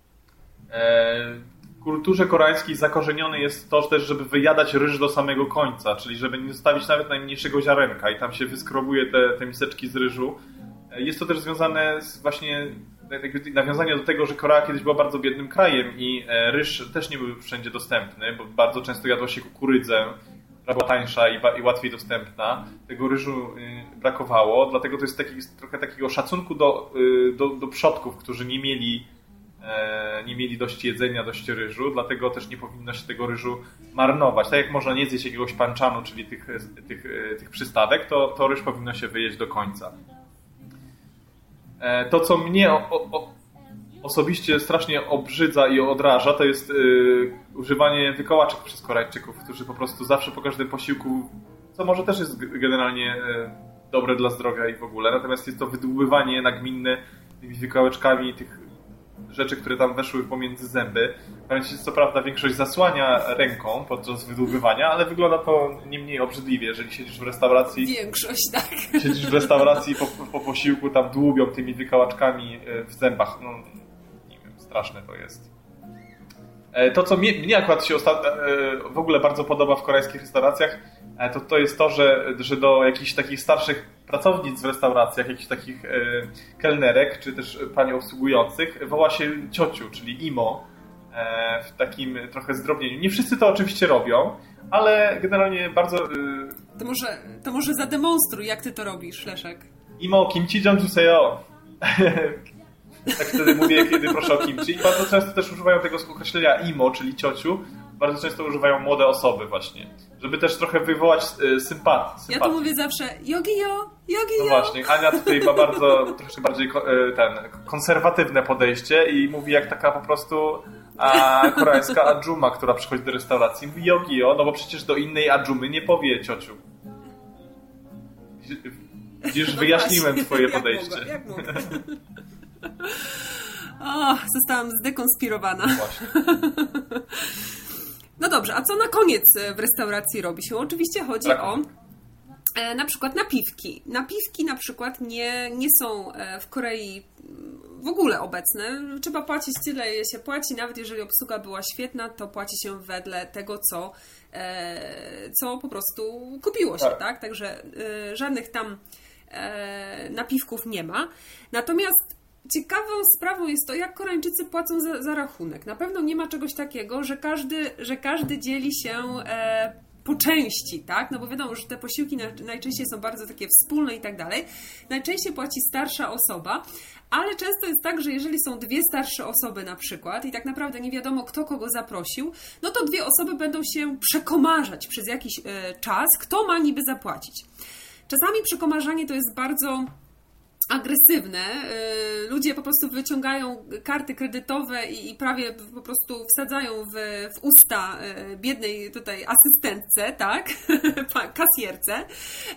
B: E, w kulturze koreańskiej zakorzenione jest to też, żeby wyjadać ryż do samego końca, czyli żeby nie zostawić nawet najmniejszego ziarenka i tam się wyskrobuje te, te miseczki z ryżu. E, jest to też związane z właśnie nawiązanie do tego, że Korea kiedyś była bardzo biednym krajem i ryż też nie był wszędzie dostępny, bo bardzo często jadło się kukurydzę, która była tańsza i, i łatwiej dostępna. Tego ryżu brakowało, dlatego to jest taki, trochę takiego szacunku do, do, do przodków, którzy nie mieli, nie mieli dość jedzenia, dość ryżu, dlatego też nie powinno się tego ryżu marnować. Tak jak można nie zjeść jakiegoś panczanu, czyli tych, tych, tych przystawek, to, to ryż powinno się wyjeść do końca. To, co mnie o, o, osobiście strasznie obrzydza i odraża, to jest yy, używanie wykołaczek przez Korejczyków, którzy po prostu zawsze po każdym posiłku, co może też jest generalnie yy, dobre dla zdrowia i w ogóle, natomiast jest to wydłubywanie nagminne tymi wykołaczkami tych rzeczy, które tam weszły pomiędzy zęby. Pamiętacie, co prawda większość zasłania ręką podczas wydłubywania, ale wygląda to nie mniej obrzydliwie, jeżeli siedzisz w restauracji.
C: Większość, tak.
B: Siedzisz w restauracji po, po posiłku, tam dłubią tymi wykałaczkami w zębach. No, nie wiem, straszne to jest. To, co mnie, mnie akurat się ostatnio w ogóle bardzo podoba w koreańskich restauracjach, to, to jest to, że, że do jakichś takich starszych pracownic w restauracjach, jakichś takich e, kelnerek, czy też pań obsługujących, woła się ciociu, czyli imo, e, w takim trochę zdrobnieniu. Nie wszyscy to oczywiście robią, ale generalnie bardzo... E,
C: to, może, to może zademonstruj, jak ty to robisz, Leszek.
B: Imo, kimchi jangjuseyo. Tak wtedy mówię, kiedy proszę o kimchi. I bardzo często też używają tego określenia imo, czyli ciociu. Bardzo często używają młode osoby właśnie, żeby też trochę wywołać y, sympatię.
C: Ja to mówię zawsze yogi-yo, yogi-yo.
B: No właśnie, Ania tutaj ma bardzo, troszkę bardziej y, ten, konserwatywne podejście i mówi jak taka po prostu a, koreańska adżuma, która przychodzi do restauracji, mówi yogi-yo, no bo przecież do innej adżumy nie powie ciociu. Widzisz, no wyjaśniłem właśnie, twoje podejście.
C: Jak mogę, jak mogę. O, zostałam zdekonspirowana.
B: Właśnie.
C: No dobrze, a co na koniec w restauracji robi się? Oczywiście chodzi tak. o e, na przykład napiwki. Napiwki na przykład nie, nie są w Korei w ogóle obecne. Trzeba płacić tyle, ile się płaci. Nawet jeżeli obsługa była świetna, to płaci się wedle tego, co, e, co po prostu kupiło się. Tak. Tak? Także e, żadnych tam e, napiwków nie ma. Natomiast ciekawą sprawą jest to, jak Koreańczycy płacą za, za rachunek. Na pewno nie ma czegoś takiego, że każdy, że każdy dzieli się e, po części, tak? No bo wiadomo, że te posiłki na, najczęściej są bardzo takie wspólne i tak dalej. Najczęściej płaci starsza osoba, ale często jest tak, że jeżeli są dwie starsze osoby na przykład i tak naprawdę nie wiadomo, kto kogo zaprosił, no to dwie osoby będą się przekomarzać przez jakiś e, czas, kto ma niby zapłacić. Czasami przekomarzanie to jest bardzo... agresywne. Ludzie po prostu wyciągają karty kredytowe i, i prawie po prostu wsadzają w, w usta biednej tutaj asystentce, tak? Kasjerce.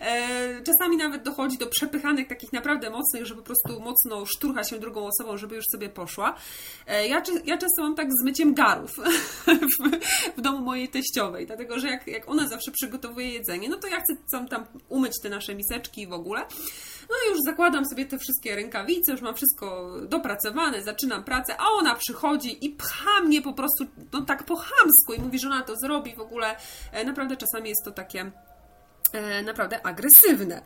C: Czasami nawet dochodzi do przepychanek takich naprawdę mocnych, że po prostu mocno szturcha się drugą osobą, żeby już sobie poszła. Ja, ja często mam tak z myciem garów w, w domu mojej teściowej, dlatego że jak, jak ona zawsze przygotowuje jedzenie, no to ja chcę tam, tam umyć te nasze miseczki w ogóle. No i już zakładam sobie te wszystkie rękawice, już mam wszystko dopracowane, zaczynam pracę, a ona przychodzi i pcha mnie po prostu, no tak po chamsku i mówi, że ona to zrobi w ogóle. Naprawdę czasami jest to takie e, naprawdę agresywne.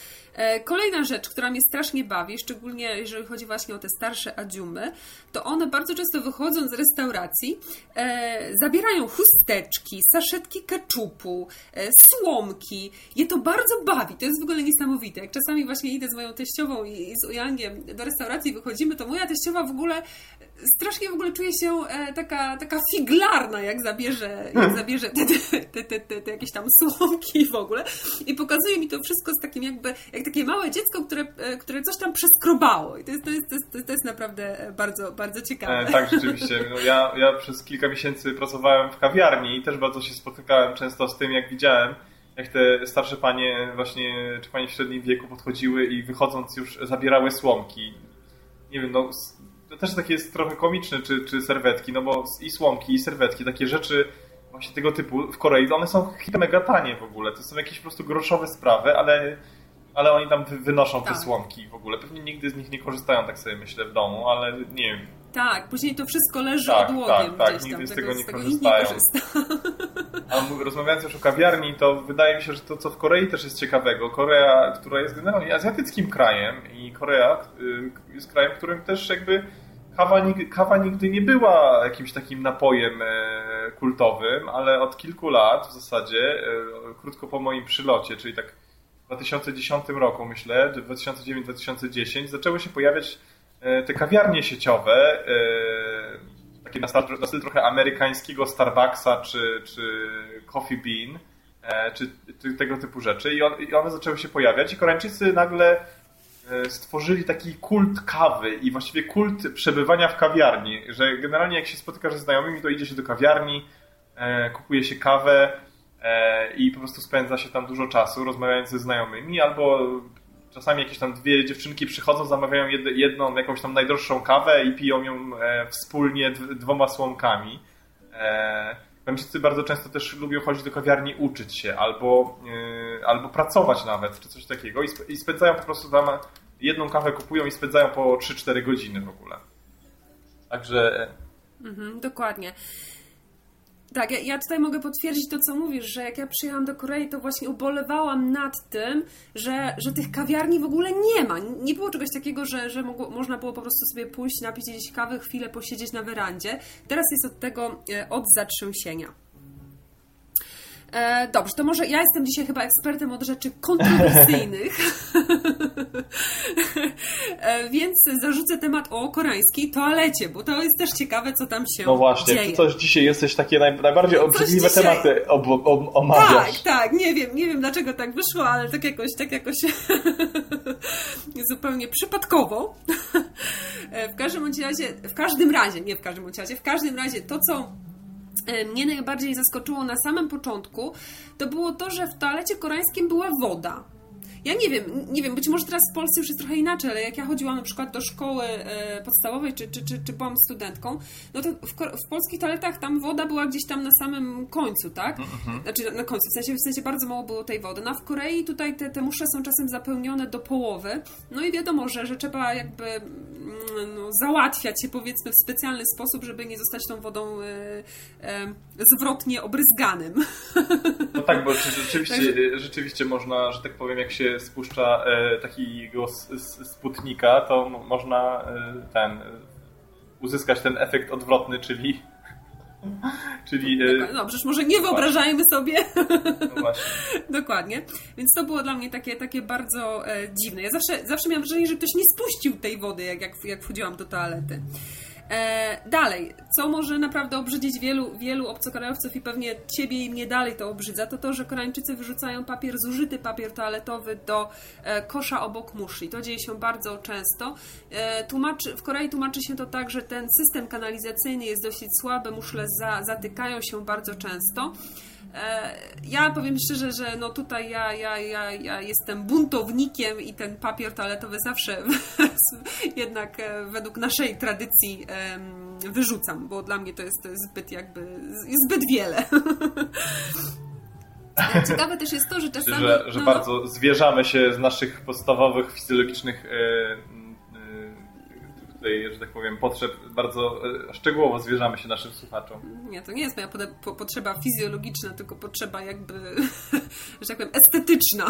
C: Kolejna rzecz, która mnie strasznie bawi, szczególnie jeżeli chodzi właśnie o te starsze adiumy, to one bardzo często wychodząc z restauracji e, zabierają chusteczki, saszetki keczupu, e, słomki. Je to bardzo bawi, to jest w ogóle niesamowite. Jak czasami właśnie idę z moją teściową i, i z Ujangiem do restauracji wychodzimy, to moja teściowa w ogóle strasznie w ogóle czuje się e, taka, taka figlarna, jak zabierze, jak zabierze te, te, te, te, te jakieś tam słomki w ogóle i pokazuje mi to wszystko z takim jakby, jak takie małe dziecko, które, które coś tam przeskrobało i to jest, to jest, to jest, to jest naprawdę bardzo, bardzo ciekawe.
B: E, tak, rzeczywiście. No ja, ja przez kilka miesięcy pracowałem w kawiarni i też bardzo się spotykałem często z tym, jak widziałem, jak te starsze panie właśnie, czy panie w średnim wieku podchodziły i wychodząc już zabierały słomki. Nie wiem, no to też takie jest trochę komiczne, czy, czy serwetki, no bo i słomki, i serwetki, takie rzeczy właśnie tego typu w Korei, one są mega tanie w ogóle. To są jakieś po prostu groszowe sprawy, ale, ale oni tam wynoszą
C: tak.
B: te słomki w ogóle. Pewnie nigdy z nich nie korzystają, tak sobie myślę, w domu, ale nie wiem.
C: Tak, później to wszystko leży
B: tak,
C: odłogiem
B: tak,
C: gdzieś
B: tak,
C: tam.
B: nigdy z
C: tego,
B: tego nie
C: z tego
B: korzystają.
C: Nikt nie korzysta.
B: A rozmawiając już o kawiarni, to wydaje mi się, że to, co w Korei też jest ciekawego. Korea, która jest generalnie azjatyckim krajem i Korea jest krajem, w którym też jakby kawa, kawa nigdy nie była jakimś takim napojem kultowym, ale od kilku lat w zasadzie, krótko po moim przylocie, czyli tak w dwa tysiące dziesiątym roku, myślę, dwa tysiące dziewiąty do dwa tysiące dziesiątego, zaczęły się pojawiać te kawiarnie sieciowe, takie na styl, na styl trochę amerykańskiego Starbucksa czy, czy Coffee Bean, czy, czy tego typu rzeczy. I, on, I one zaczęły się pojawiać i Koreańczycy nagle stworzyli taki kult kawy i właściwie kult przebywania w kawiarni, że generalnie jak się spotykasz ze znajomymi, to idzie się do kawiarni, kupuje się kawę i po prostu spędza się tam dużo czasu rozmawiając ze znajomymi, albo czasami jakieś tam dwie dziewczynki przychodzą, zamawiają jedną jakąś tam najdroższą kawę i piją ją wspólnie dwoma słomkami. Koreańczycy bardzo często też lubią chodzić do kawiarni, uczyć się albo, yy, albo pracować nawet, czy coś takiego i, sp- i spędzają po prostu tam, jedną kawę kupują i spędzają po trzy cztery godziny w ogóle. Także...
C: Mhm, dokładnie. Tak, ja, ja tutaj mogę potwierdzić to, co mówisz, że jak ja przyjechałam do Korei, to właśnie ubolewałam nad tym, że, że tych kawiarni w ogóle nie ma. Nie było czegoś takiego, że, że mogło, można było po prostu sobie pójść, napić gdzieś kawy, chwilę posiedzieć na werandzie. Teraz jest od tego e, od zatrzęsienia. E, dobrze, to może ja jestem dzisiaj chyba ekspertem od rzeczy kontrowersyjnych, e, więc zarzucę temat o koreańskiej toalecie, bo to jest też ciekawe, co tam się
B: No właśnie,
C: dzieje.
B: ty coś dzisiaj jesteś takie naj, najbardziej obrzydliwe
C: dzisiaj...
B: tematy ob, ob, omawiasz.
C: Tak, tak, nie wiem, nie wiem dlaczego tak wyszło, ale tak jakoś, tak jakoś zupełnie przypadkowo. W każdym bądź razie, w każdym razie, nie w każdym bądź razie, w każdym razie to, co mnie najbardziej zaskoczyło na samym początku, to było to, że w toalecie koreańskim była woda. Ja nie wiem, nie wiem, być może teraz w Polsce już jest trochę inaczej, ale jak ja chodziłam na przykład do szkoły e, podstawowej, czy, czy, czy, czy byłam studentką, no to w, w polskich toaletach tam woda była gdzieś tam na samym końcu, tak? Mhm. Znaczy na, na końcu, w sensie, w sensie bardzo mało było tej wody. No a w Korei tutaj te, te muszle są czasem zapełnione do połowy, no i wiadomo, że, że trzeba jakby no, załatwiać się powiedzmy w specjalny sposób, żeby nie zostać tą wodą e, e, zwrotnie obryzganym.
B: No tak, bo rzeczywiście, Także... rzeczywiście można, że tak powiem, jak się spuszcza e, takiego sputnika, to można e, ten uzyskać ten efekt odwrotny, czyli czyli... E,
C: no przecież może nie wyobrażajmy sobie.
B: No właśnie.
C: Dokładnie. Więc to było dla mnie takie, takie bardzo e, dziwne. Ja zawsze, zawsze miałam wrażenie, że ktoś nie spuścił tej wody, jak, jak, jak wchodziłam do toalety. E, dalej, co może naprawdę obrzydzić wielu, wielu obcokrajowców i pewnie ciebie i mnie dalej to obrzydza, to to, że Koreańczycy wyrzucają papier, zużyty papier toaletowy do e, kosza obok muszli. To dzieje się bardzo często. E, tłumaczy, w Korei tłumaczy się to tak, że ten system kanalizacyjny jest dosyć słaby, muszle za, zatykają się bardzo często. Ja powiem szczerze, że no tutaj ja, ja, ja, ja jestem buntownikiem i ten papier toaletowy zawsze jednak według naszej tradycji wyrzucam, bo dla mnie to jest zbyt jakby zbyt wiele. Ciekawe też jest to, że czasami...
B: Że, że
C: no,
B: bardzo zwierzamy się z naszych podstawowych fizjologicznych tutaj, że tak powiem, potrzeb, bardzo szczegółowo zwierzamy się naszym słuchaczom.
C: Nie, to nie jest moja po- potrzeba fizjologiczna, tylko potrzeba jakby, że tak powiem, estetyczna.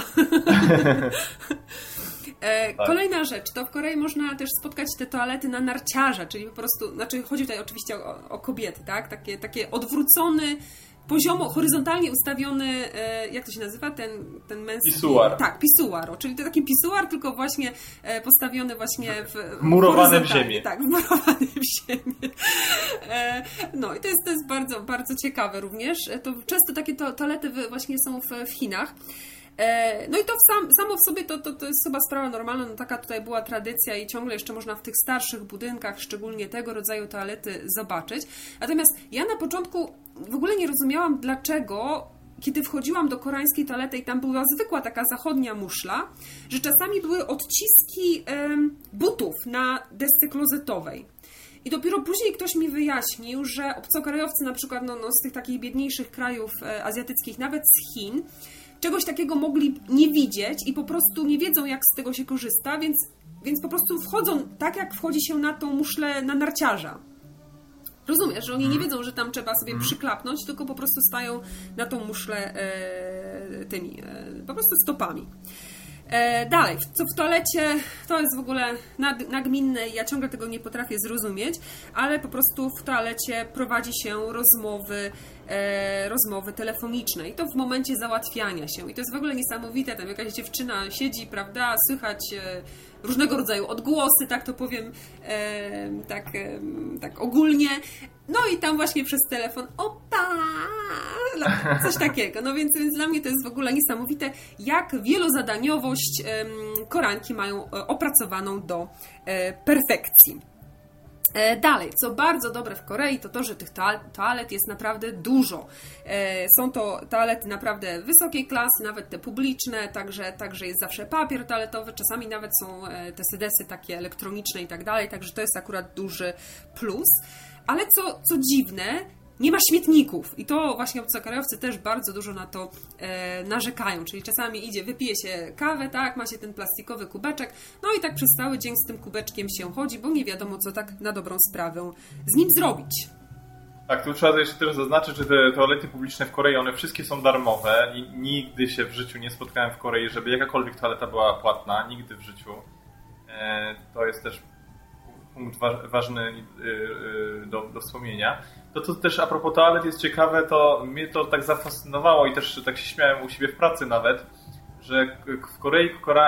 C: e,
B: tak.
C: Kolejna rzecz, to w Korei można też spotkać te toalety na narciarza, czyli po prostu, znaczy chodzi tutaj oczywiście o, o kobiety, tak? Takie, takie odwrócony, poziomo, horyzontalnie ustawiony, jak to się nazywa, ten, ten męski...
B: Pisuar.
C: Tak, pisuar, czyli to taki pisuar, tylko właśnie postawiony właśnie w...
B: Wmurowany w ziemię.
C: Tak, wmurowany w ziemię. No i to jest, to jest bardzo, bardzo ciekawe również. To często takie to, toalety właśnie są w, w Chinach. No i to sam, samo w sobie to, to, to jest chyba sprawa normalna, no taka tutaj była tradycja i ciągle jeszcze można w tych starszych budynkach, szczególnie tego rodzaju toalety zobaczyć. Natomiast ja na początku w ogóle nie rozumiałam, dlaczego, kiedy wchodziłam do koreańskiej toalety i tam była zwykła taka zachodnia muszla, że czasami były odciski em, butów na desce klozetowej. I dopiero później ktoś mi wyjaśnił, że obcokrajowcy na przykład no, no, z tych takich biedniejszych krajów e, azjatyckich, nawet z Chin, czegoś takiego mogli nie widzieć i po prostu nie wiedzą, jak z tego się korzysta, więc, więc po prostu wchodzą tak, jak wchodzi się na tą muszlę na narciarza. Rozumiesz, że oni nie wiedzą, że tam trzeba sobie przyklapnąć, tylko po prostu stają na tą muszlę e, tymi, e, po prostu stopami. E, dalej, co w toalecie, to jest w ogóle nad, nagminne i ja ciągle tego nie potrafię zrozumieć, ale po prostu w toalecie prowadzi się rozmowy, e, rozmowy telefoniczne i to w momencie załatwiania się. I to jest w ogóle niesamowite, tam jakaś dziewczyna siedzi, prawda, słychać e, różnego rodzaju odgłosy, tak to powiem, e, tak, e, tak ogólnie. No i tam właśnie przez telefon opa, coś takiego. No więc, więc dla mnie to jest w ogóle niesamowite, jak wielozadaniowość e, Koreanki mają opracowaną do e, perfekcji. E, dalej, co bardzo dobre w Korei, to to, że tych toalet jest naprawdę dużo. E, są to toalety naprawdę wysokiej klasy, nawet te publiczne, także, także jest zawsze papier toaletowy, czasami nawet są e, te sedesy takie elektroniczne i tak dalej, także to jest akurat duży plus. Ale co, co dziwne, nie ma śmietników i to właśnie obcokrajowcy też bardzo dużo na to e, narzekają, czyli czasami idzie, wypije się kawę, tak, ma się ten plastikowy kubeczek, no i tak przez cały dzień z tym kubeczkiem się chodzi, bo nie wiadomo, co tak na dobrą sprawę z nim zrobić.
B: Tak, tu trzeba jeszcze też zaznaczyć, że te toalety publiczne w Korei, one wszystkie są darmowe i nigdy się w życiu nie spotkałem w Korei, żeby jakakolwiek toaleta była płatna, nigdy w życiu. E, to jest też punkt ważny do, do wspomnienia. To, co też a propos toalet jest ciekawe, to mnie to tak zafascynowało i też tak się śmiałem u siebie w pracy nawet, że w Korei,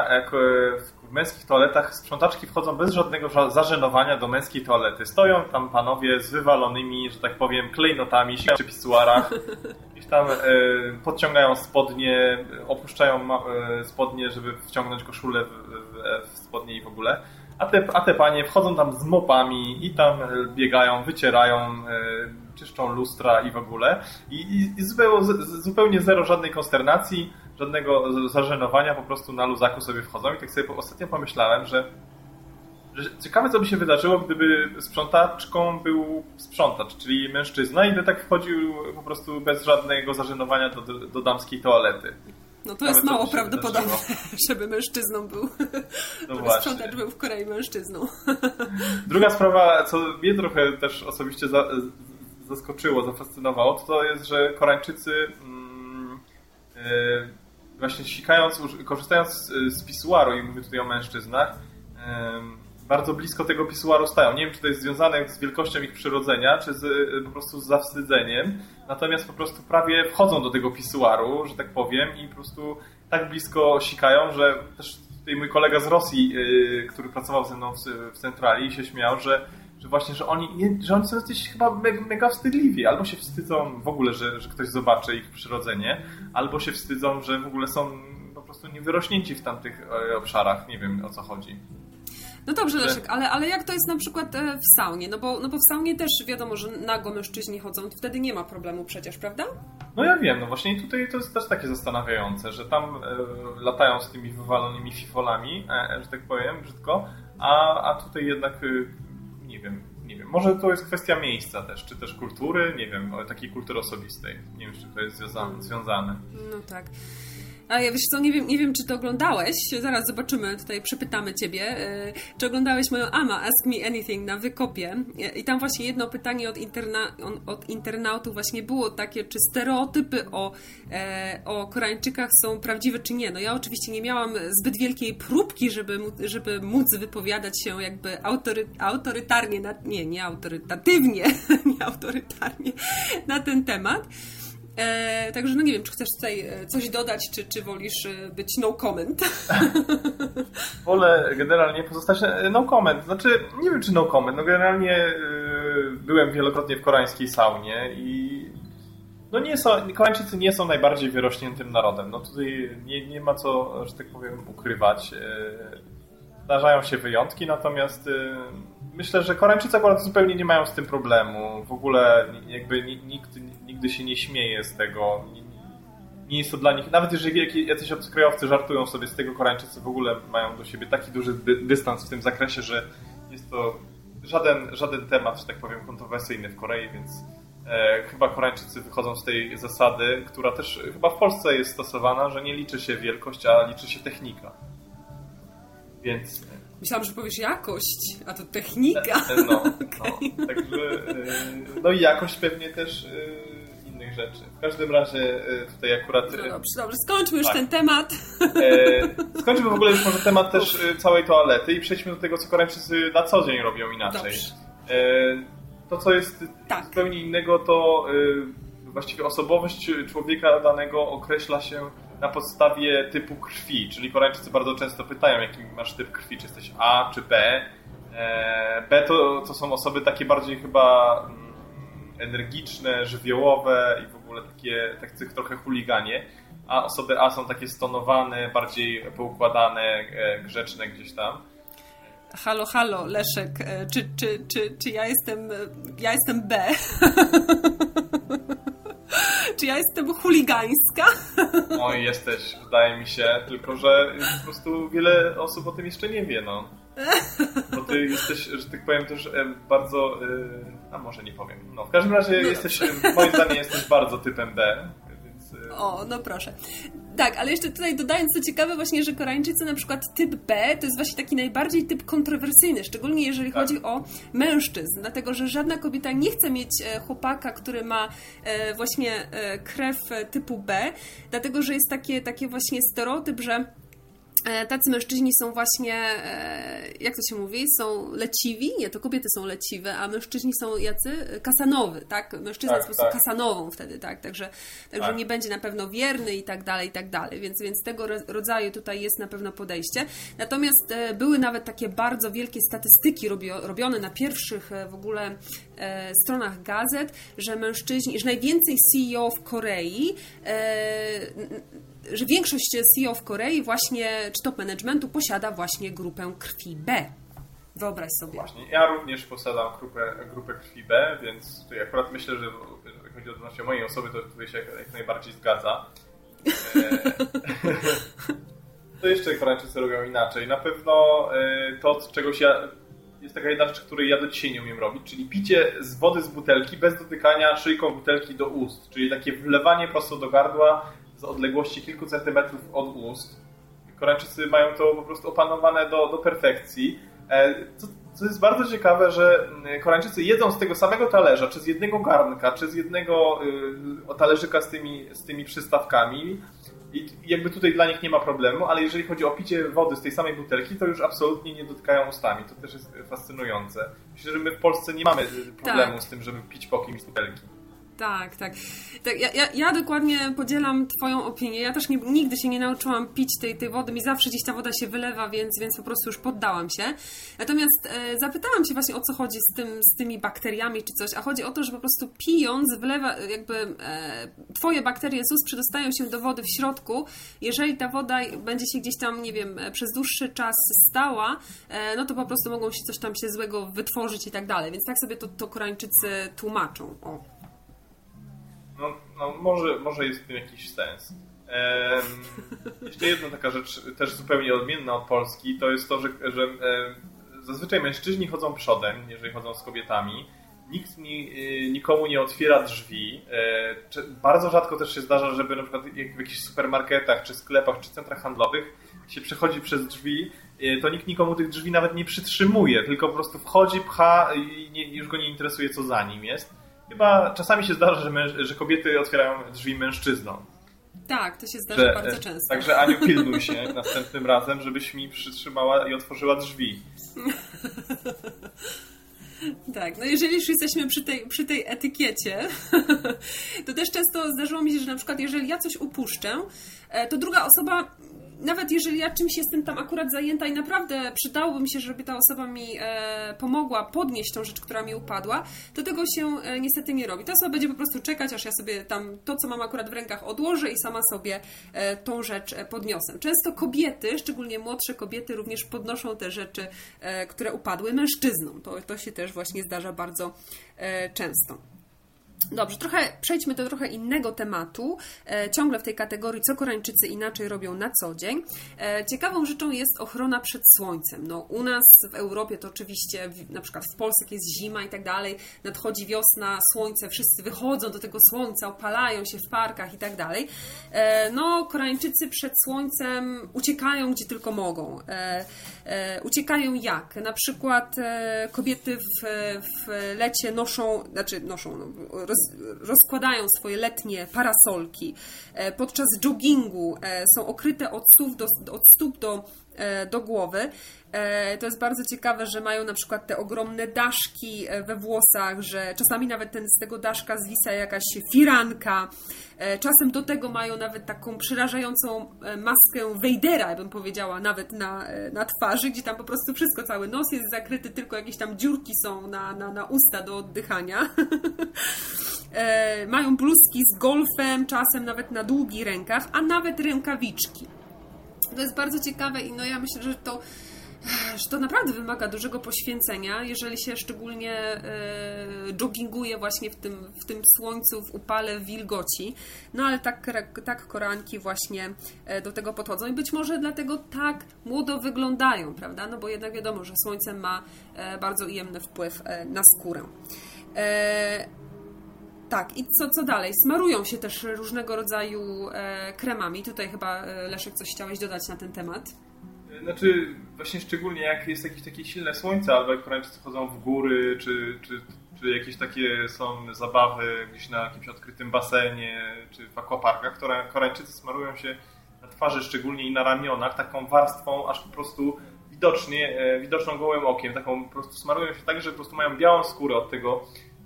B: w męskich toaletach sprzątaczki wchodzą bez żadnego zażenowania do męskiej toalety. Stoją tam panowie z wywalonymi, że tak powiem, klejnotami, siedzą przy pisuarach, gdzieś tam podciągają spodnie, opuszczają spodnie, żeby wciągnąć koszulę w, w, w spodnie i w ogóle. A te, a te panie wchodzą tam z mopami i tam biegają, wycierają, czyszczą lustra i w ogóle. I, i, i zupełnie zero żadnej konsternacji, żadnego zażenowania, po prostu na luzaku sobie wchodzą. I tak sobie ostatnio pomyślałem, że, że ciekawe, co by się wydarzyło, gdyby sprzątaczką był sprzątacz, czyli mężczyzna i by tak wchodził po prostu bez żadnego zażenowania do, do, do damskiej toalety.
C: No to jest mało prawdopodobne, żeby mężczyzną był. No żeby właśnie. Sprzątacz był w Korei mężczyzną.
B: Druga sprawa, co mnie trochę też osobiście za, zaskoczyło, zafascynowało, to, to jest, że Koreańczycy mm, yy, właśnie sikając, korzystając z, z pisuaru, i mówię tutaj o mężczyznach, yy, bardzo blisko tego pisuaru stają. Nie wiem, czy to jest związane z wielkością ich przyrodzenia, czy z, po prostu z zawstydzeniem. Natomiast po prostu prawie wchodzą do tego pisuaru, że tak powiem, i po prostu tak blisko sikają, że też tutaj mój kolega z Rosji, yy, który pracował ze mną w, w centrali, się śmiał, że, że że właśnie, że oni, nie, że oni są gdzieś chyba mega, mega wstydliwi. Albo się wstydzą w ogóle, że, że ktoś zobaczy ich przyrodzenie, albo się wstydzą, że w ogóle są po prostu niewyrośnięci w tamtych obszarach. Nie wiem, o co chodzi.
C: No dobrze, Leszek, ale, ale jak to jest na przykład w saunie? No bo, no bo w saunie też wiadomo, że nago mężczyźni chodzą, to wtedy nie ma problemu przecież, prawda?
B: No ja wiem, no właśnie tutaj to jest też takie zastanawiające, że tam e, latają z tymi wywalonymi fifolami, e, że tak powiem, brzydko, a, a tutaj jednak e, nie wiem, nie wiem, może to jest kwestia miejsca też, czy też kultury, nie wiem, takiej kultury osobistej. Nie wiem, czy to jest związane. związane.
C: No tak. A ja wiesz co, nie wiem, nie wiem, czy to oglądałeś, zaraz zobaczymy, tutaj przepytamy Ciebie, czy oglądałeś moją Ama Ask Me Anything na Wykopie i tam właśnie jedno pytanie od, interna, od internautów właśnie było takie, czy stereotypy o, e, o Koreańczykach są prawdziwe, czy nie. No ja oczywiście nie miałam zbyt wielkiej próbki, żeby, żeby móc wypowiadać się jakby autory, autorytarnie, na, nie, nie autorytatywnie, nie autorytarnie na ten temat. E, także no nie wiem, czy chcesz tutaj coś dodać, czy, czy wolisz być no comment?
B: Wolę generalnie pozostać no comment. Znaczy, nie wiem, czy no comment. No generalnie yy, byłem wielokrotnie w koreańskiej saunie i no nie są, Koreańczycy nie są najbardziej wyrośniętym narodem. No tutaj nie, nie ma co, że tak powiem, ukrywać. Yy, zdarzają się wyjątki, natomiast yy, myślę, że Koreańczycy akurat zupełnie nie mają z tym problemu. W ogóle jakby nikt nigdy się nie śmieje z tego. Nie, nie jest to dla nich... Nawet jeżeli jacyś obcokrajowcy żartują sobie z tego, Koreańczycy w ogóle mają do siebie taki duży dy, dystans w tym zakresie, że jest to żaden, żaden temat, że tak powiem, kontrowersyjny w Korei, więc e, chyba Koreańczycy wychodzą z tej zasady, która też chyba w Polsce jest stosowana, że nie liczy się wielkość, a liczy się technika. Więc...
C: Myślałam, że powiesz jakość, a to technika.
B: No, no. Także, no i jakość pewnie też innych rzeczy. W każdym razie tutaj akurat...
C: No dobrze, dobrze, skończmy już
B: tak.
C: ten temat.
B: Skończmy w ogóle już może temat też całej toalety i przejdźmy do tego, co Koreańczycy na co dzień robią inaczej.
C: Dobrze.
B: To, co jest tak. zupełnie innego, to właściwie osobowość człowieka danego określa się na podstawie typu krwi, czyli Koreańczycy bardzo często pytają, jaki masz typ krwi, czy jesteś A czy B. B to, to są osoby takie bardziej chyba energiczne, żywiołowe i w ogóle takie, takie trochę chuliganie, a osoby A są takie stonowane, bardziej poukładane, grzeczne gdzieś tam.
C: Halo, halo, Leszek, czy, czy, czy, czy ja jestem ja jestem B? Czy ja jestem chuligańska?
B: No i jesteś, wydaje mi się, tylko że po prostu wiele osób o tym jeszcze nie wie, no. Bo ty jesteś, że tak powiem, też bardzo... A może nie powiem. No, w każdym razie no jesteś, moim zdaniem jesteś bardzo typem B. Więc...
C: O, no proszę. Tak, ale jeszcze tutaj dodając, co ciekawe właśnie, że Koreańczycy na przykład typ B to jest właśnie taki najbardziej typ kontrowersyjny, szczególnie jeżeli tak. chodzi o mężczyzn, dlatego że żadna kobieta nie chce mieć chłopaka, który ma właśnie krew typu B, dlatego że jest takie, takie właśnie stereotyp, że tacy mężczyźni są właśnie, jak to się mówi, są leciwi? Nie, to kobiety są leciwe, a mężczyźni są jacy? Kasanowy, tak? Mężczyzna tak, jest po prostu tak. kasanową wtedy, tak? Także, także tak. nie będzie na pewno wierny i tak dalej, i tak dalej. Więc, więc tego rodzaju tutaj jest na pewno podejście. Natomiast były nawet takie bardzo wielkie statystyki robione na pierwszych w ogóle stronach gazet, że mężczyźni, że najwięcej C E O w Korei że większość C E O w Korei właśnie, czy top managementu posiada właśnie grupę krwi B. Wyobraź sobie.
B: Właśnie, ja również posiadam grupę, grupę krwi B, więc tutaj akurat myślę, że jak chodzi odnośnie mojej osoby, to tutaj się jak, jak najbardziej zgadza. To jeszcze Koreańczycy robią inaczej. Na pewno to, czegoś ja... Jest taka jedna rzecz, której ja do dzisiaj nie umiem robić, czyli picie z wody z butelki bez dotykania szyjką butelki do ust, czyli takie wlewanie prosto do gardła z odległości kilku centymetrów od ust. Koreańczycy mają to po prostu opanowane do, do perfekcji. Co, co jest bardzo ciekawe, że Koreańczycy jedzą z tego samego talerza, czy z jednego garnka, czy z jednego y, talerzyka z tymi, z tymi przystawkami. I jakby tutaj dla nich nie ma problemu, ale jeżeli chodzi o picie wody z tej samej butelki, to już absolutnie nie dotykają ustami. To też jest fascynujące. Myślę, że my w Polsce nie mamy problemu tak. z tym, żeby pić po kimś z butelki.
C: Tak, tak. tak ja, ja, ja dokładnie podzielam twoją opinię. Ja też nie, nigdy się nie nauczyłam pić tej, tej wody. Mi zawsze gdzieś ta woda się wylewa, więc, więc po prostu już poddałam się. Natomiast e, zapytałam się właśnie, o co chodzi z, tym, z tymi bakteriami czy coś. A chodzi o to, że po prostu pijąc wylewa, jakby e, twoje bakterie z ust przedostają się do wody w środku. Jeżeli ta woda będzie się gdzieś tam, nie wiem, przez dłuższy czas stała, e, no to po prostu mogą się coś tam się złego wytworzyć i tak dalej. Więc tak sobie to, to Koreańczycy tłumaczą. O.
B: No, no może, może jest w tym jakiś sens. Ehm, jeszcze jedna taka rzecz, też zupełnie odmienna od Polski, to jest to, że, że e, zazwyczaj mężczyźni chodzą przodem, jeżeli chodzą z kobietami. Nikt ni, nikomu nie otwiera drzwi. E, czy, bardzo rzadko też się zdarza, żeby na przykład w jakichś supermarketach, czy sklepach, czy centrach handlowych się przechodzi przez drzwi, e, to nikt nikomu tych drzwi nawet nie przytrzymuje, tylko po prostu wchodzi, pcha i nie, już go nie interesuje, co za nim jest. Chyba czasami się zdarza, że, męż- że kobiety otwierają drzwi mężczyznom.
C: Tak, to się zdarza że, bardzo często.
B: Także Aniu, pilnuj się następnym razem, żebyś mi przytrzymała i otworzyła drzwi.
C: Tak, no jeżeli już jesteśmy przy tej, przy tej etykiecie, to też często zdarzyło mi się, że na przykład jeżeli ja coś upuszczę, to druga osoba, nawet jeżeli ja czymś jestem tam akurat zajęta i naprawdę przydałoby mi się, żeby ta osoba mi e, pomogła podnieść tą rzecz, która mi upadła, to tego się e, niestety nie robi. Ta osoba będzie po prostu czekać, aż ja sobie tam to, co mam akurat w rękach, odłożę i sama sobie e, tą rzecz e, podniosę. Często kobiety, szczególnie młodsze kobiety, również podnoszą te rzeczy, e, które upadły mężczyznom. To, to się też właśnie zdarza bardzo e, często. Dobrze, trochę przejdźmy do trochę innego tematu, e, ciągle w tej kategorii, co Koreańczycy inaczej robią na co dzień. E, ciekawą rzeczą jest ochrona przed słońcem. No, u nas w Europie to oczywiście, w, na przykład w Polsce, jak jest zima i tak dalej, nadchodzi wiosna, słońce, wszyscy wychodzą do tego słońca, opalają się w parkach i tak dalej. E, no, Koreańczycy przed słońcem uciekają gdzie tylko mogą. E, e, uciekają jak? Na przykład e, kobiety w, w lecie noszą, znaczy noszą, no, roz, rozkładają swoje letnie parasolki. Podczas joggingu są okryte od stóp do, od stóp do, do głowy. To jest bardzo ciekawe, że mają na przykład te ogromne daszki we włosach, że czasami nawet ten, z tego daszka zwisa jakaś firanka. Czasem do tego mają nawet taką przerażającą maskę Wejdera, bym powiedziała, nawet na, na twarzy, gdzie tam po prostu wszystko, cały nos jest zakryty, tylko jakieś tam dziurki są na, na, na usta do oddychania. Mają bluzki z golfem, czasem nawet na długi rękaw, a nawet rękawiczki. To jest bardzo ciekawe i no ja myślę, że to że to naprawdę wymaga dużego poświęcenia, jeżeli się szczególnie e, jogginguje właśnie w tym, w tym słońcu, w upale, w wilgoci. No ale tak, tak Koreanki właśnie do tego podchodzą i być może dlatego tak młodo wyglądają, prawda? No bo jednak wiadomo, że słońce ma e, bardzo ujemny wpływ e, na skórę. E, Tak, i co, co dalej? Smarują się też różnego rodzaju e, kremami. Tutaj chyba, e, Leszek, coś chciałeś dodać na ten temat?
B: Znaczy, właśnie szczególnie jak jest jakieś takie silne słońce, albo jak Koreańczycy chodzą w góry, czy, czy, czy jakieś takie są zabawy gdzieś na jakimś odkrytym basenie, czy w aquaparkach, które Koreańczycy smarują się na twarzy szczególnie i na ramionach taką warstwą, aż po prostu widocznie, e, widoczną gołym okiem, taką po prostu smarują się tak, że po prostu mają białą skórę od tego,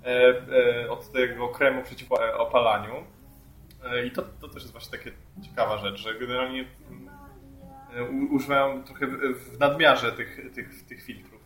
B: od tego kremu przeciw opalaniu. I to, to też jest właśnie taka ciekawa rzecz, że generalnie używają trochę w nadmiarze tych, tych, tych filtrów.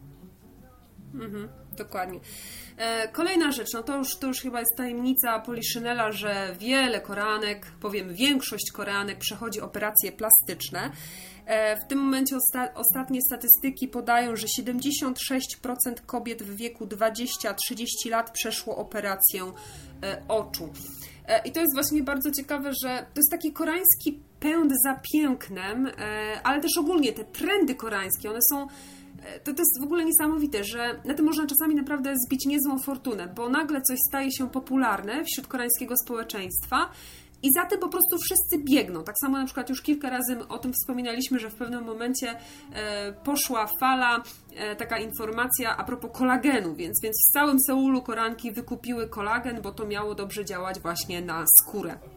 C: Mhm, dokładnie. Kolejna rzecz, no to już, to już chyba jest tajemnica Poliszynela, że wiele Koreanek, powiem większość Koreanek przechodzi operacje plastyczne. W tym momencie osta- ostatnie statystyki podają, że siedemdziesiąt sześć procent kobiet w wieku dwadzieścia do trzydziestu lat przeszło operację e, oczu. E, I to jest właśnie bardzo ciekawe, że to jest taki koreański pęd za pięknem, e, ale też ogólnie te trendy koreańskie, one są To, to jest w ogóle niesamowite, że na tym można czasami naprawdę zbić niezłą fortunę, bo nagle coś staje się popularne wśród koreańskiego społeczeństwa i za tym po prostu wszyscy biegną. Tak samo na przykład już kilka razy o tym wspominaliśmy, że w pewnym momencie e, poszła fala, e, taka informacja a propos kolagenu, więc, więc w całym Seulu Koreanki wykupiły kolagen, bo to miało dobrze działać właśnie na skórę.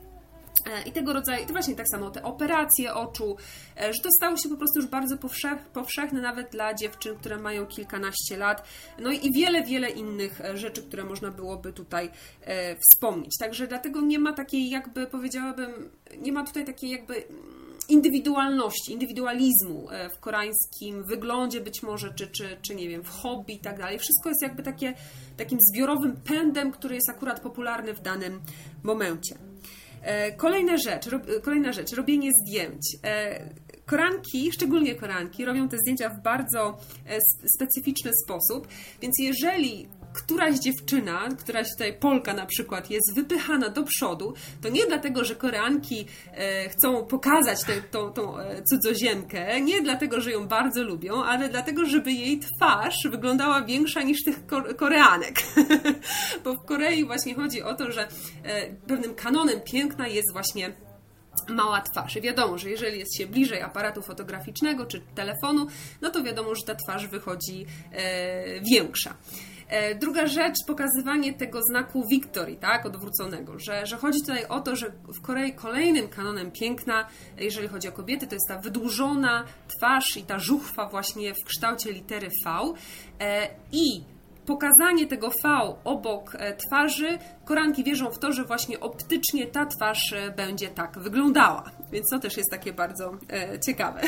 C: I tego rodzaju, to właśnie tak samo te operacje oczu, że to stało się po prostu już bardzo powszech, powszechne nawet dla dziewczyn, które mają kilkanaście lat, no i wiele, wiele innych rzeczy, które można byłoby tutaj e, wspomnieć. Także dlatego nie ma takiej jakby, powiedziałabym, nie ma tutaj takiej jakby indywidualności, indywidualizmu w koreańskim wyglądzie być może, czy, czy, czy nie wiem, w hobby i tak dalej. Wszystko jest jakby takie, takim zbiorowym pędem, który jest akurat popularny w danym momencie. Kolejna rzecz, kolejna rzecz, robienie zdjęć. Koreanki, szczególnie Koreanki, robią te zdjęcia w bardzo specyficzny sposób, więc jeżeli któraś dziewczyna, któraś tutaj Polka na przykład jest wypychana do przodu, to nie dlatego, że Koreanki e, chcą pokazać tę tą, tą e, cudzoziemkę, nie dlatego, że ją bardzo lubią, ale dlatego, żeby jej twarz wyglądała większa niż tych Koreanek. Bo w Korei właśnie chodzi o to, że e, pewnym kanonem piękna jest właśnie mała twarz. I wiadomo, że jeżeli jest się bliżej aparatu fotograficznego czy telefonu, no to wiadomo, że ta twarz wychodzi e, większa. Druga rzecz, pokazywanie tego znaku Victory, tak, odwróconego, że, że chodzi tutaj o to, że w Korei kolejnym kanonem piękna, jeżeli chodzi o kobiety, to jest ta wydłużona twarz i ta żuchwa właśnie w kształcie litery V i pokazanie tego V obok twarzy, Koreanki wierzą w to, że właśnie optycznie ta twarz będzie tak wyglądała, więc to też jest takie bardzo e, ciekawe.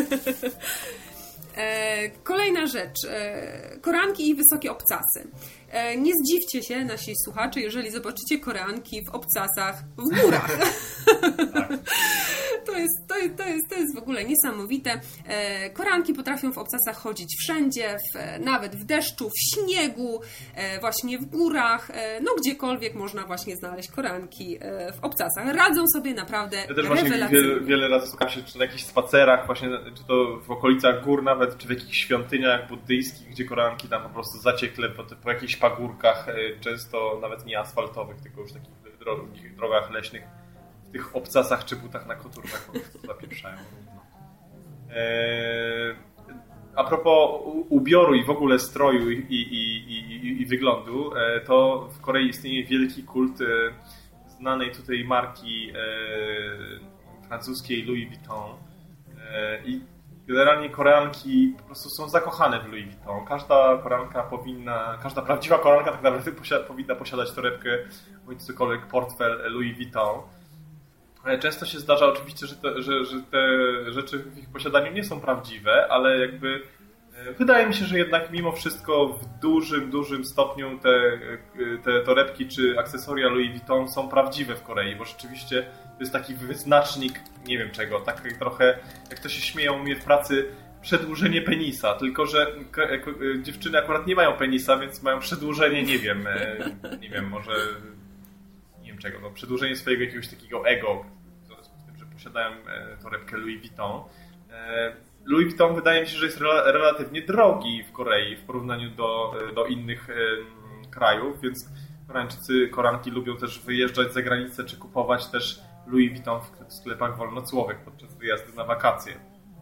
C: Kolejna rzecz, Koreanki i wysokie obcasy. Nie zdziwcie się, nasi słuchacze, jeżeli zobaczycie Koreanki w obcasach w górach. To jest, to, jest, to, jest, to jest w ogóle niesamowite. Koreanki potrafią w obcasach chodzić wszędzie, w, nawet w deszczu, w śniegu, właśnie w górach, no gdziekolwiek można właśnie znaleźć Koreanki w obcasach. Radzą sobie naprawdę
B: ja też rewelacyjnie. Wiele, wiele razy słucham się czy na jakichś spacerach, właśnie, czy to w okolicach gór nawet, czy w jakichś świątyniach buddyjskich, gdzie Koreanki tam po prostu zaciekle po, po jakichś pagórkach, często nawet nie asfaltowych, tylko już takich drogich, drogach leśnych, w tych obcasach czy butach na koturnach po prostu zapieprzają. Eee, a propos ubioru i w ogóle stroju i, i, i, i, i wyglądu, e, to w Korei istnieje wielki kult e, znanej tutaj marki e, francuskiej Louis Vuitton. E, I generalnie Koreanki po prostu są zakochane w Louis Vuitton. Każda Koreanka powinna, każda prawdziwa Koreanka tak naprawdę posia- powinna posiadać torebkę bądź cokolwiek portfel Louis Vuitton. Często się zdarza oczywiście, że te, że, że te rzeczy w ich posiadaniu nie są prawdziwe, ale jakby wydaje mi się, że jednak mimo wszystko w dużym, dużym stopniu te, te torebki czy akcesoria Louis Vuitton są prawdziwe w Korei, bo rzeczywiście to jest taki wyznacznik, nie wiem czego, tak trochę, jak to się śmieją u mnie w pracy, przedłużenie penisa, tylko że dziewczyny akurat nie mają penisa, więc mają przedłużenie, nie wiem, nie wiem, może nie wiem czego, no, przedłużenie swojego jakiegoś takiego ego, w związku z tym, że posiadają torebkę Louis Vuitton. Louis Vuitton wydaje mi się, że jest relatywnie drogi w Korei w porównaniu do, do innych krajów, więc Koreańczycy, Koreanki lubią też wyjeżdżać za granicę czy kupować też Louis Vuitton w sklepach wolnocłowych podczas wyjazdu na wakacje.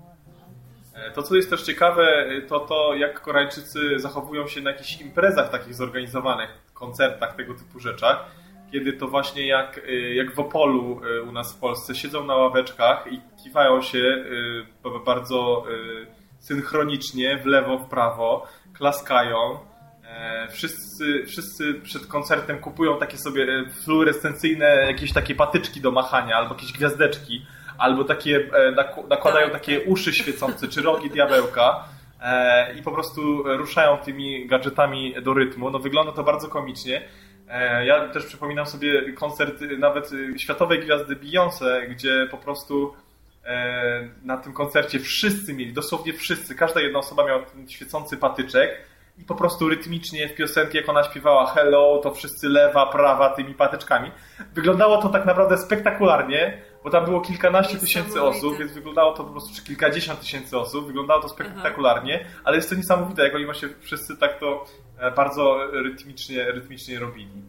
B: To, co jest też ciekawe, to to, jak Koreańczycy zachowują się na jakichś imprezach takich zorganizowanych, koncertach, tego typu rzeczach, kiedy to właśnie jak, jak w Opolu u nas w Polsce siedzą na ławeczkach i kiwają się bardzo synchronicznie w lewo, w prawo, klaskają. Wszyscy, wszyscy przed koncertem kupują takie sobie fluorescencyjne jakieś takie patyczki do machania albo jakieś gwiazdeczki, albo takie nakładają takie uszy świecące czy rogi diabełka i po prostu ruszają tymi gadżetami do rytmu. No wygląda to bardzo komicznie. Ja też przypominam sobie koncert nawet światowej gwiazdy Beyoncé, gdzie po prostu na tym koncercie wszyscy mieli, dosłownie wszyscy, każda jedna osoba miała ten świecący patyczek i po prostu rytmicznie w piosenki, jak ona śpiewała Hello, to wszyscy lewa, prawa tymi patyczkami. Wyglądało to tak naprawdę spektakularnie, bo tam było kilkanaście tysięcy osób, więc wyglądało to po prostu, czy kilkadziesiąt tysięcy osób, wyglądało to spektakularnie, Aha. ale jest to niesamowite, jak oni właśnie wszyscy tak to bardzo rytmicznie, rytmicznie robili.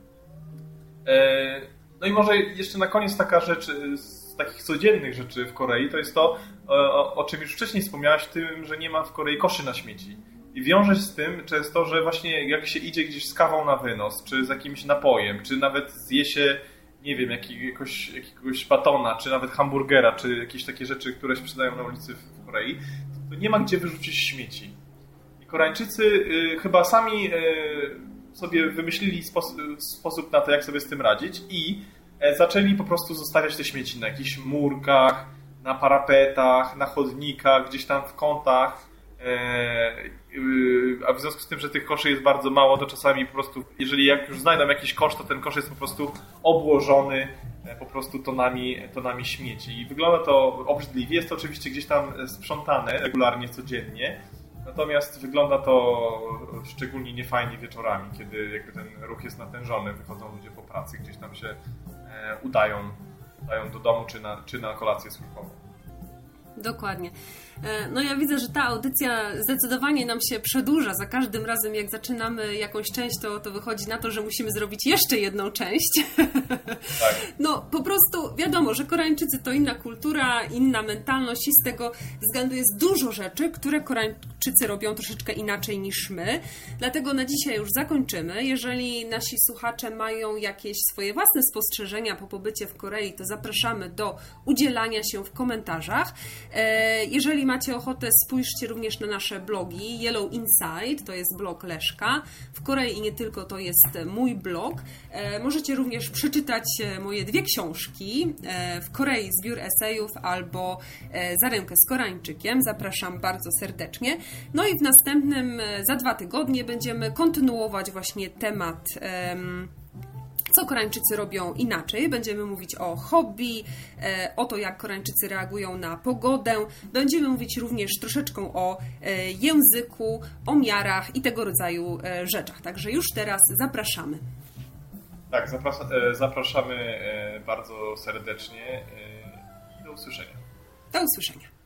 B: No i może jeszcze na koniec taka rzecz z takich codziennych rzeczy w Korei, to jest to, o, o czym już wcześniej wspomniałaś, tym, że nie ma w Korei koszy na śmieci. I wiąże się z tym często, że właśnie jak się idzie gdzieś z kawą na wynos, czy z jakimś napojem, czy nawet zje się nie wiem, jakiegoś, jakiegoś batona, czy nawet hamburgera, czy jakieś takie rzeczy, które się sprzedają na ulicy w Korei, to nie ma gdzie wyrzucić śmieci. I Koreańczycy y, chyba sami y, sobie wymyślili sposób, sposób na to, jak sobie z tym radzić i y, zaczęli po prostu zostawiać te śmieci na jakichś murkach, na parapetach, na chodnikach, gdzieś tam w kątach. A w związku z tym, że tych koszy jest bardzo mało, to czasami po prostu, jeżeli jak już znajdą jakiś kosz, to ten kosz jest po prostu obłożony po prostu tonami, tonami śmieci. I wygląda to obrzydliwie. Jest to oczywiście gdzieś tam sprzątane regularnie, codziennie. Natomiast wygląda to szczególnie niefajnie wieczorami, kiedy jakby ten ruch jest natężony, wychodzą ludzie po pracy, gdzieś tam się udają, udają do domu czy na, czy na kolację służbową.
C: Dokładnie. No ja widzę, że ta audycja zdecydowanie nam się przedłuża. Za każdym razem, jak zaczynamy jakąś część, to, to wychodzi na to, że musimy zrobić jeszcze jedną część.
B: Tak.
C: No po prostu wiadomo, że Koreańczycy to inna kultura, inna mentalność i z tego względu jest dużo rzeczy, które Koreańczycy robią troszeczkę inaczej niż my. Dlatego na dzisiaj już zakończymy. Jeżeli nasi słuchacze mają jakieś swoje własne spostrzeżenia po pobycie w Korei, to zapraszamy do udzielania się w komentarzach. Jeżeli macie ochotę, spójrzcie również na nasze blogi. Yellow Inside to jest blog Leszka. W Korei i nie tylko to jest mój blog. Możecie również przeczytać moje dwie książki. W Korei zbiór esejów albo Za rękę z Koreańczykiem. Zapraszam bardzo serdecznie. No i w następnym, za dwa tygodnie będziemy kontynuować właśnie temat um, co Koreańczycy robią inaczej. Będziemy mówić o hobby, o to, jak Koreańczycy reagują na pogodę. Będziemy mówić również troszeczkę o języku, o miarach i tego rodzaju rzeczach. Także już teraz zapraszamy.
B: Tak, zapraszamy bardzo serdecznie i do usłyszenia.
C: Do usłyszenia.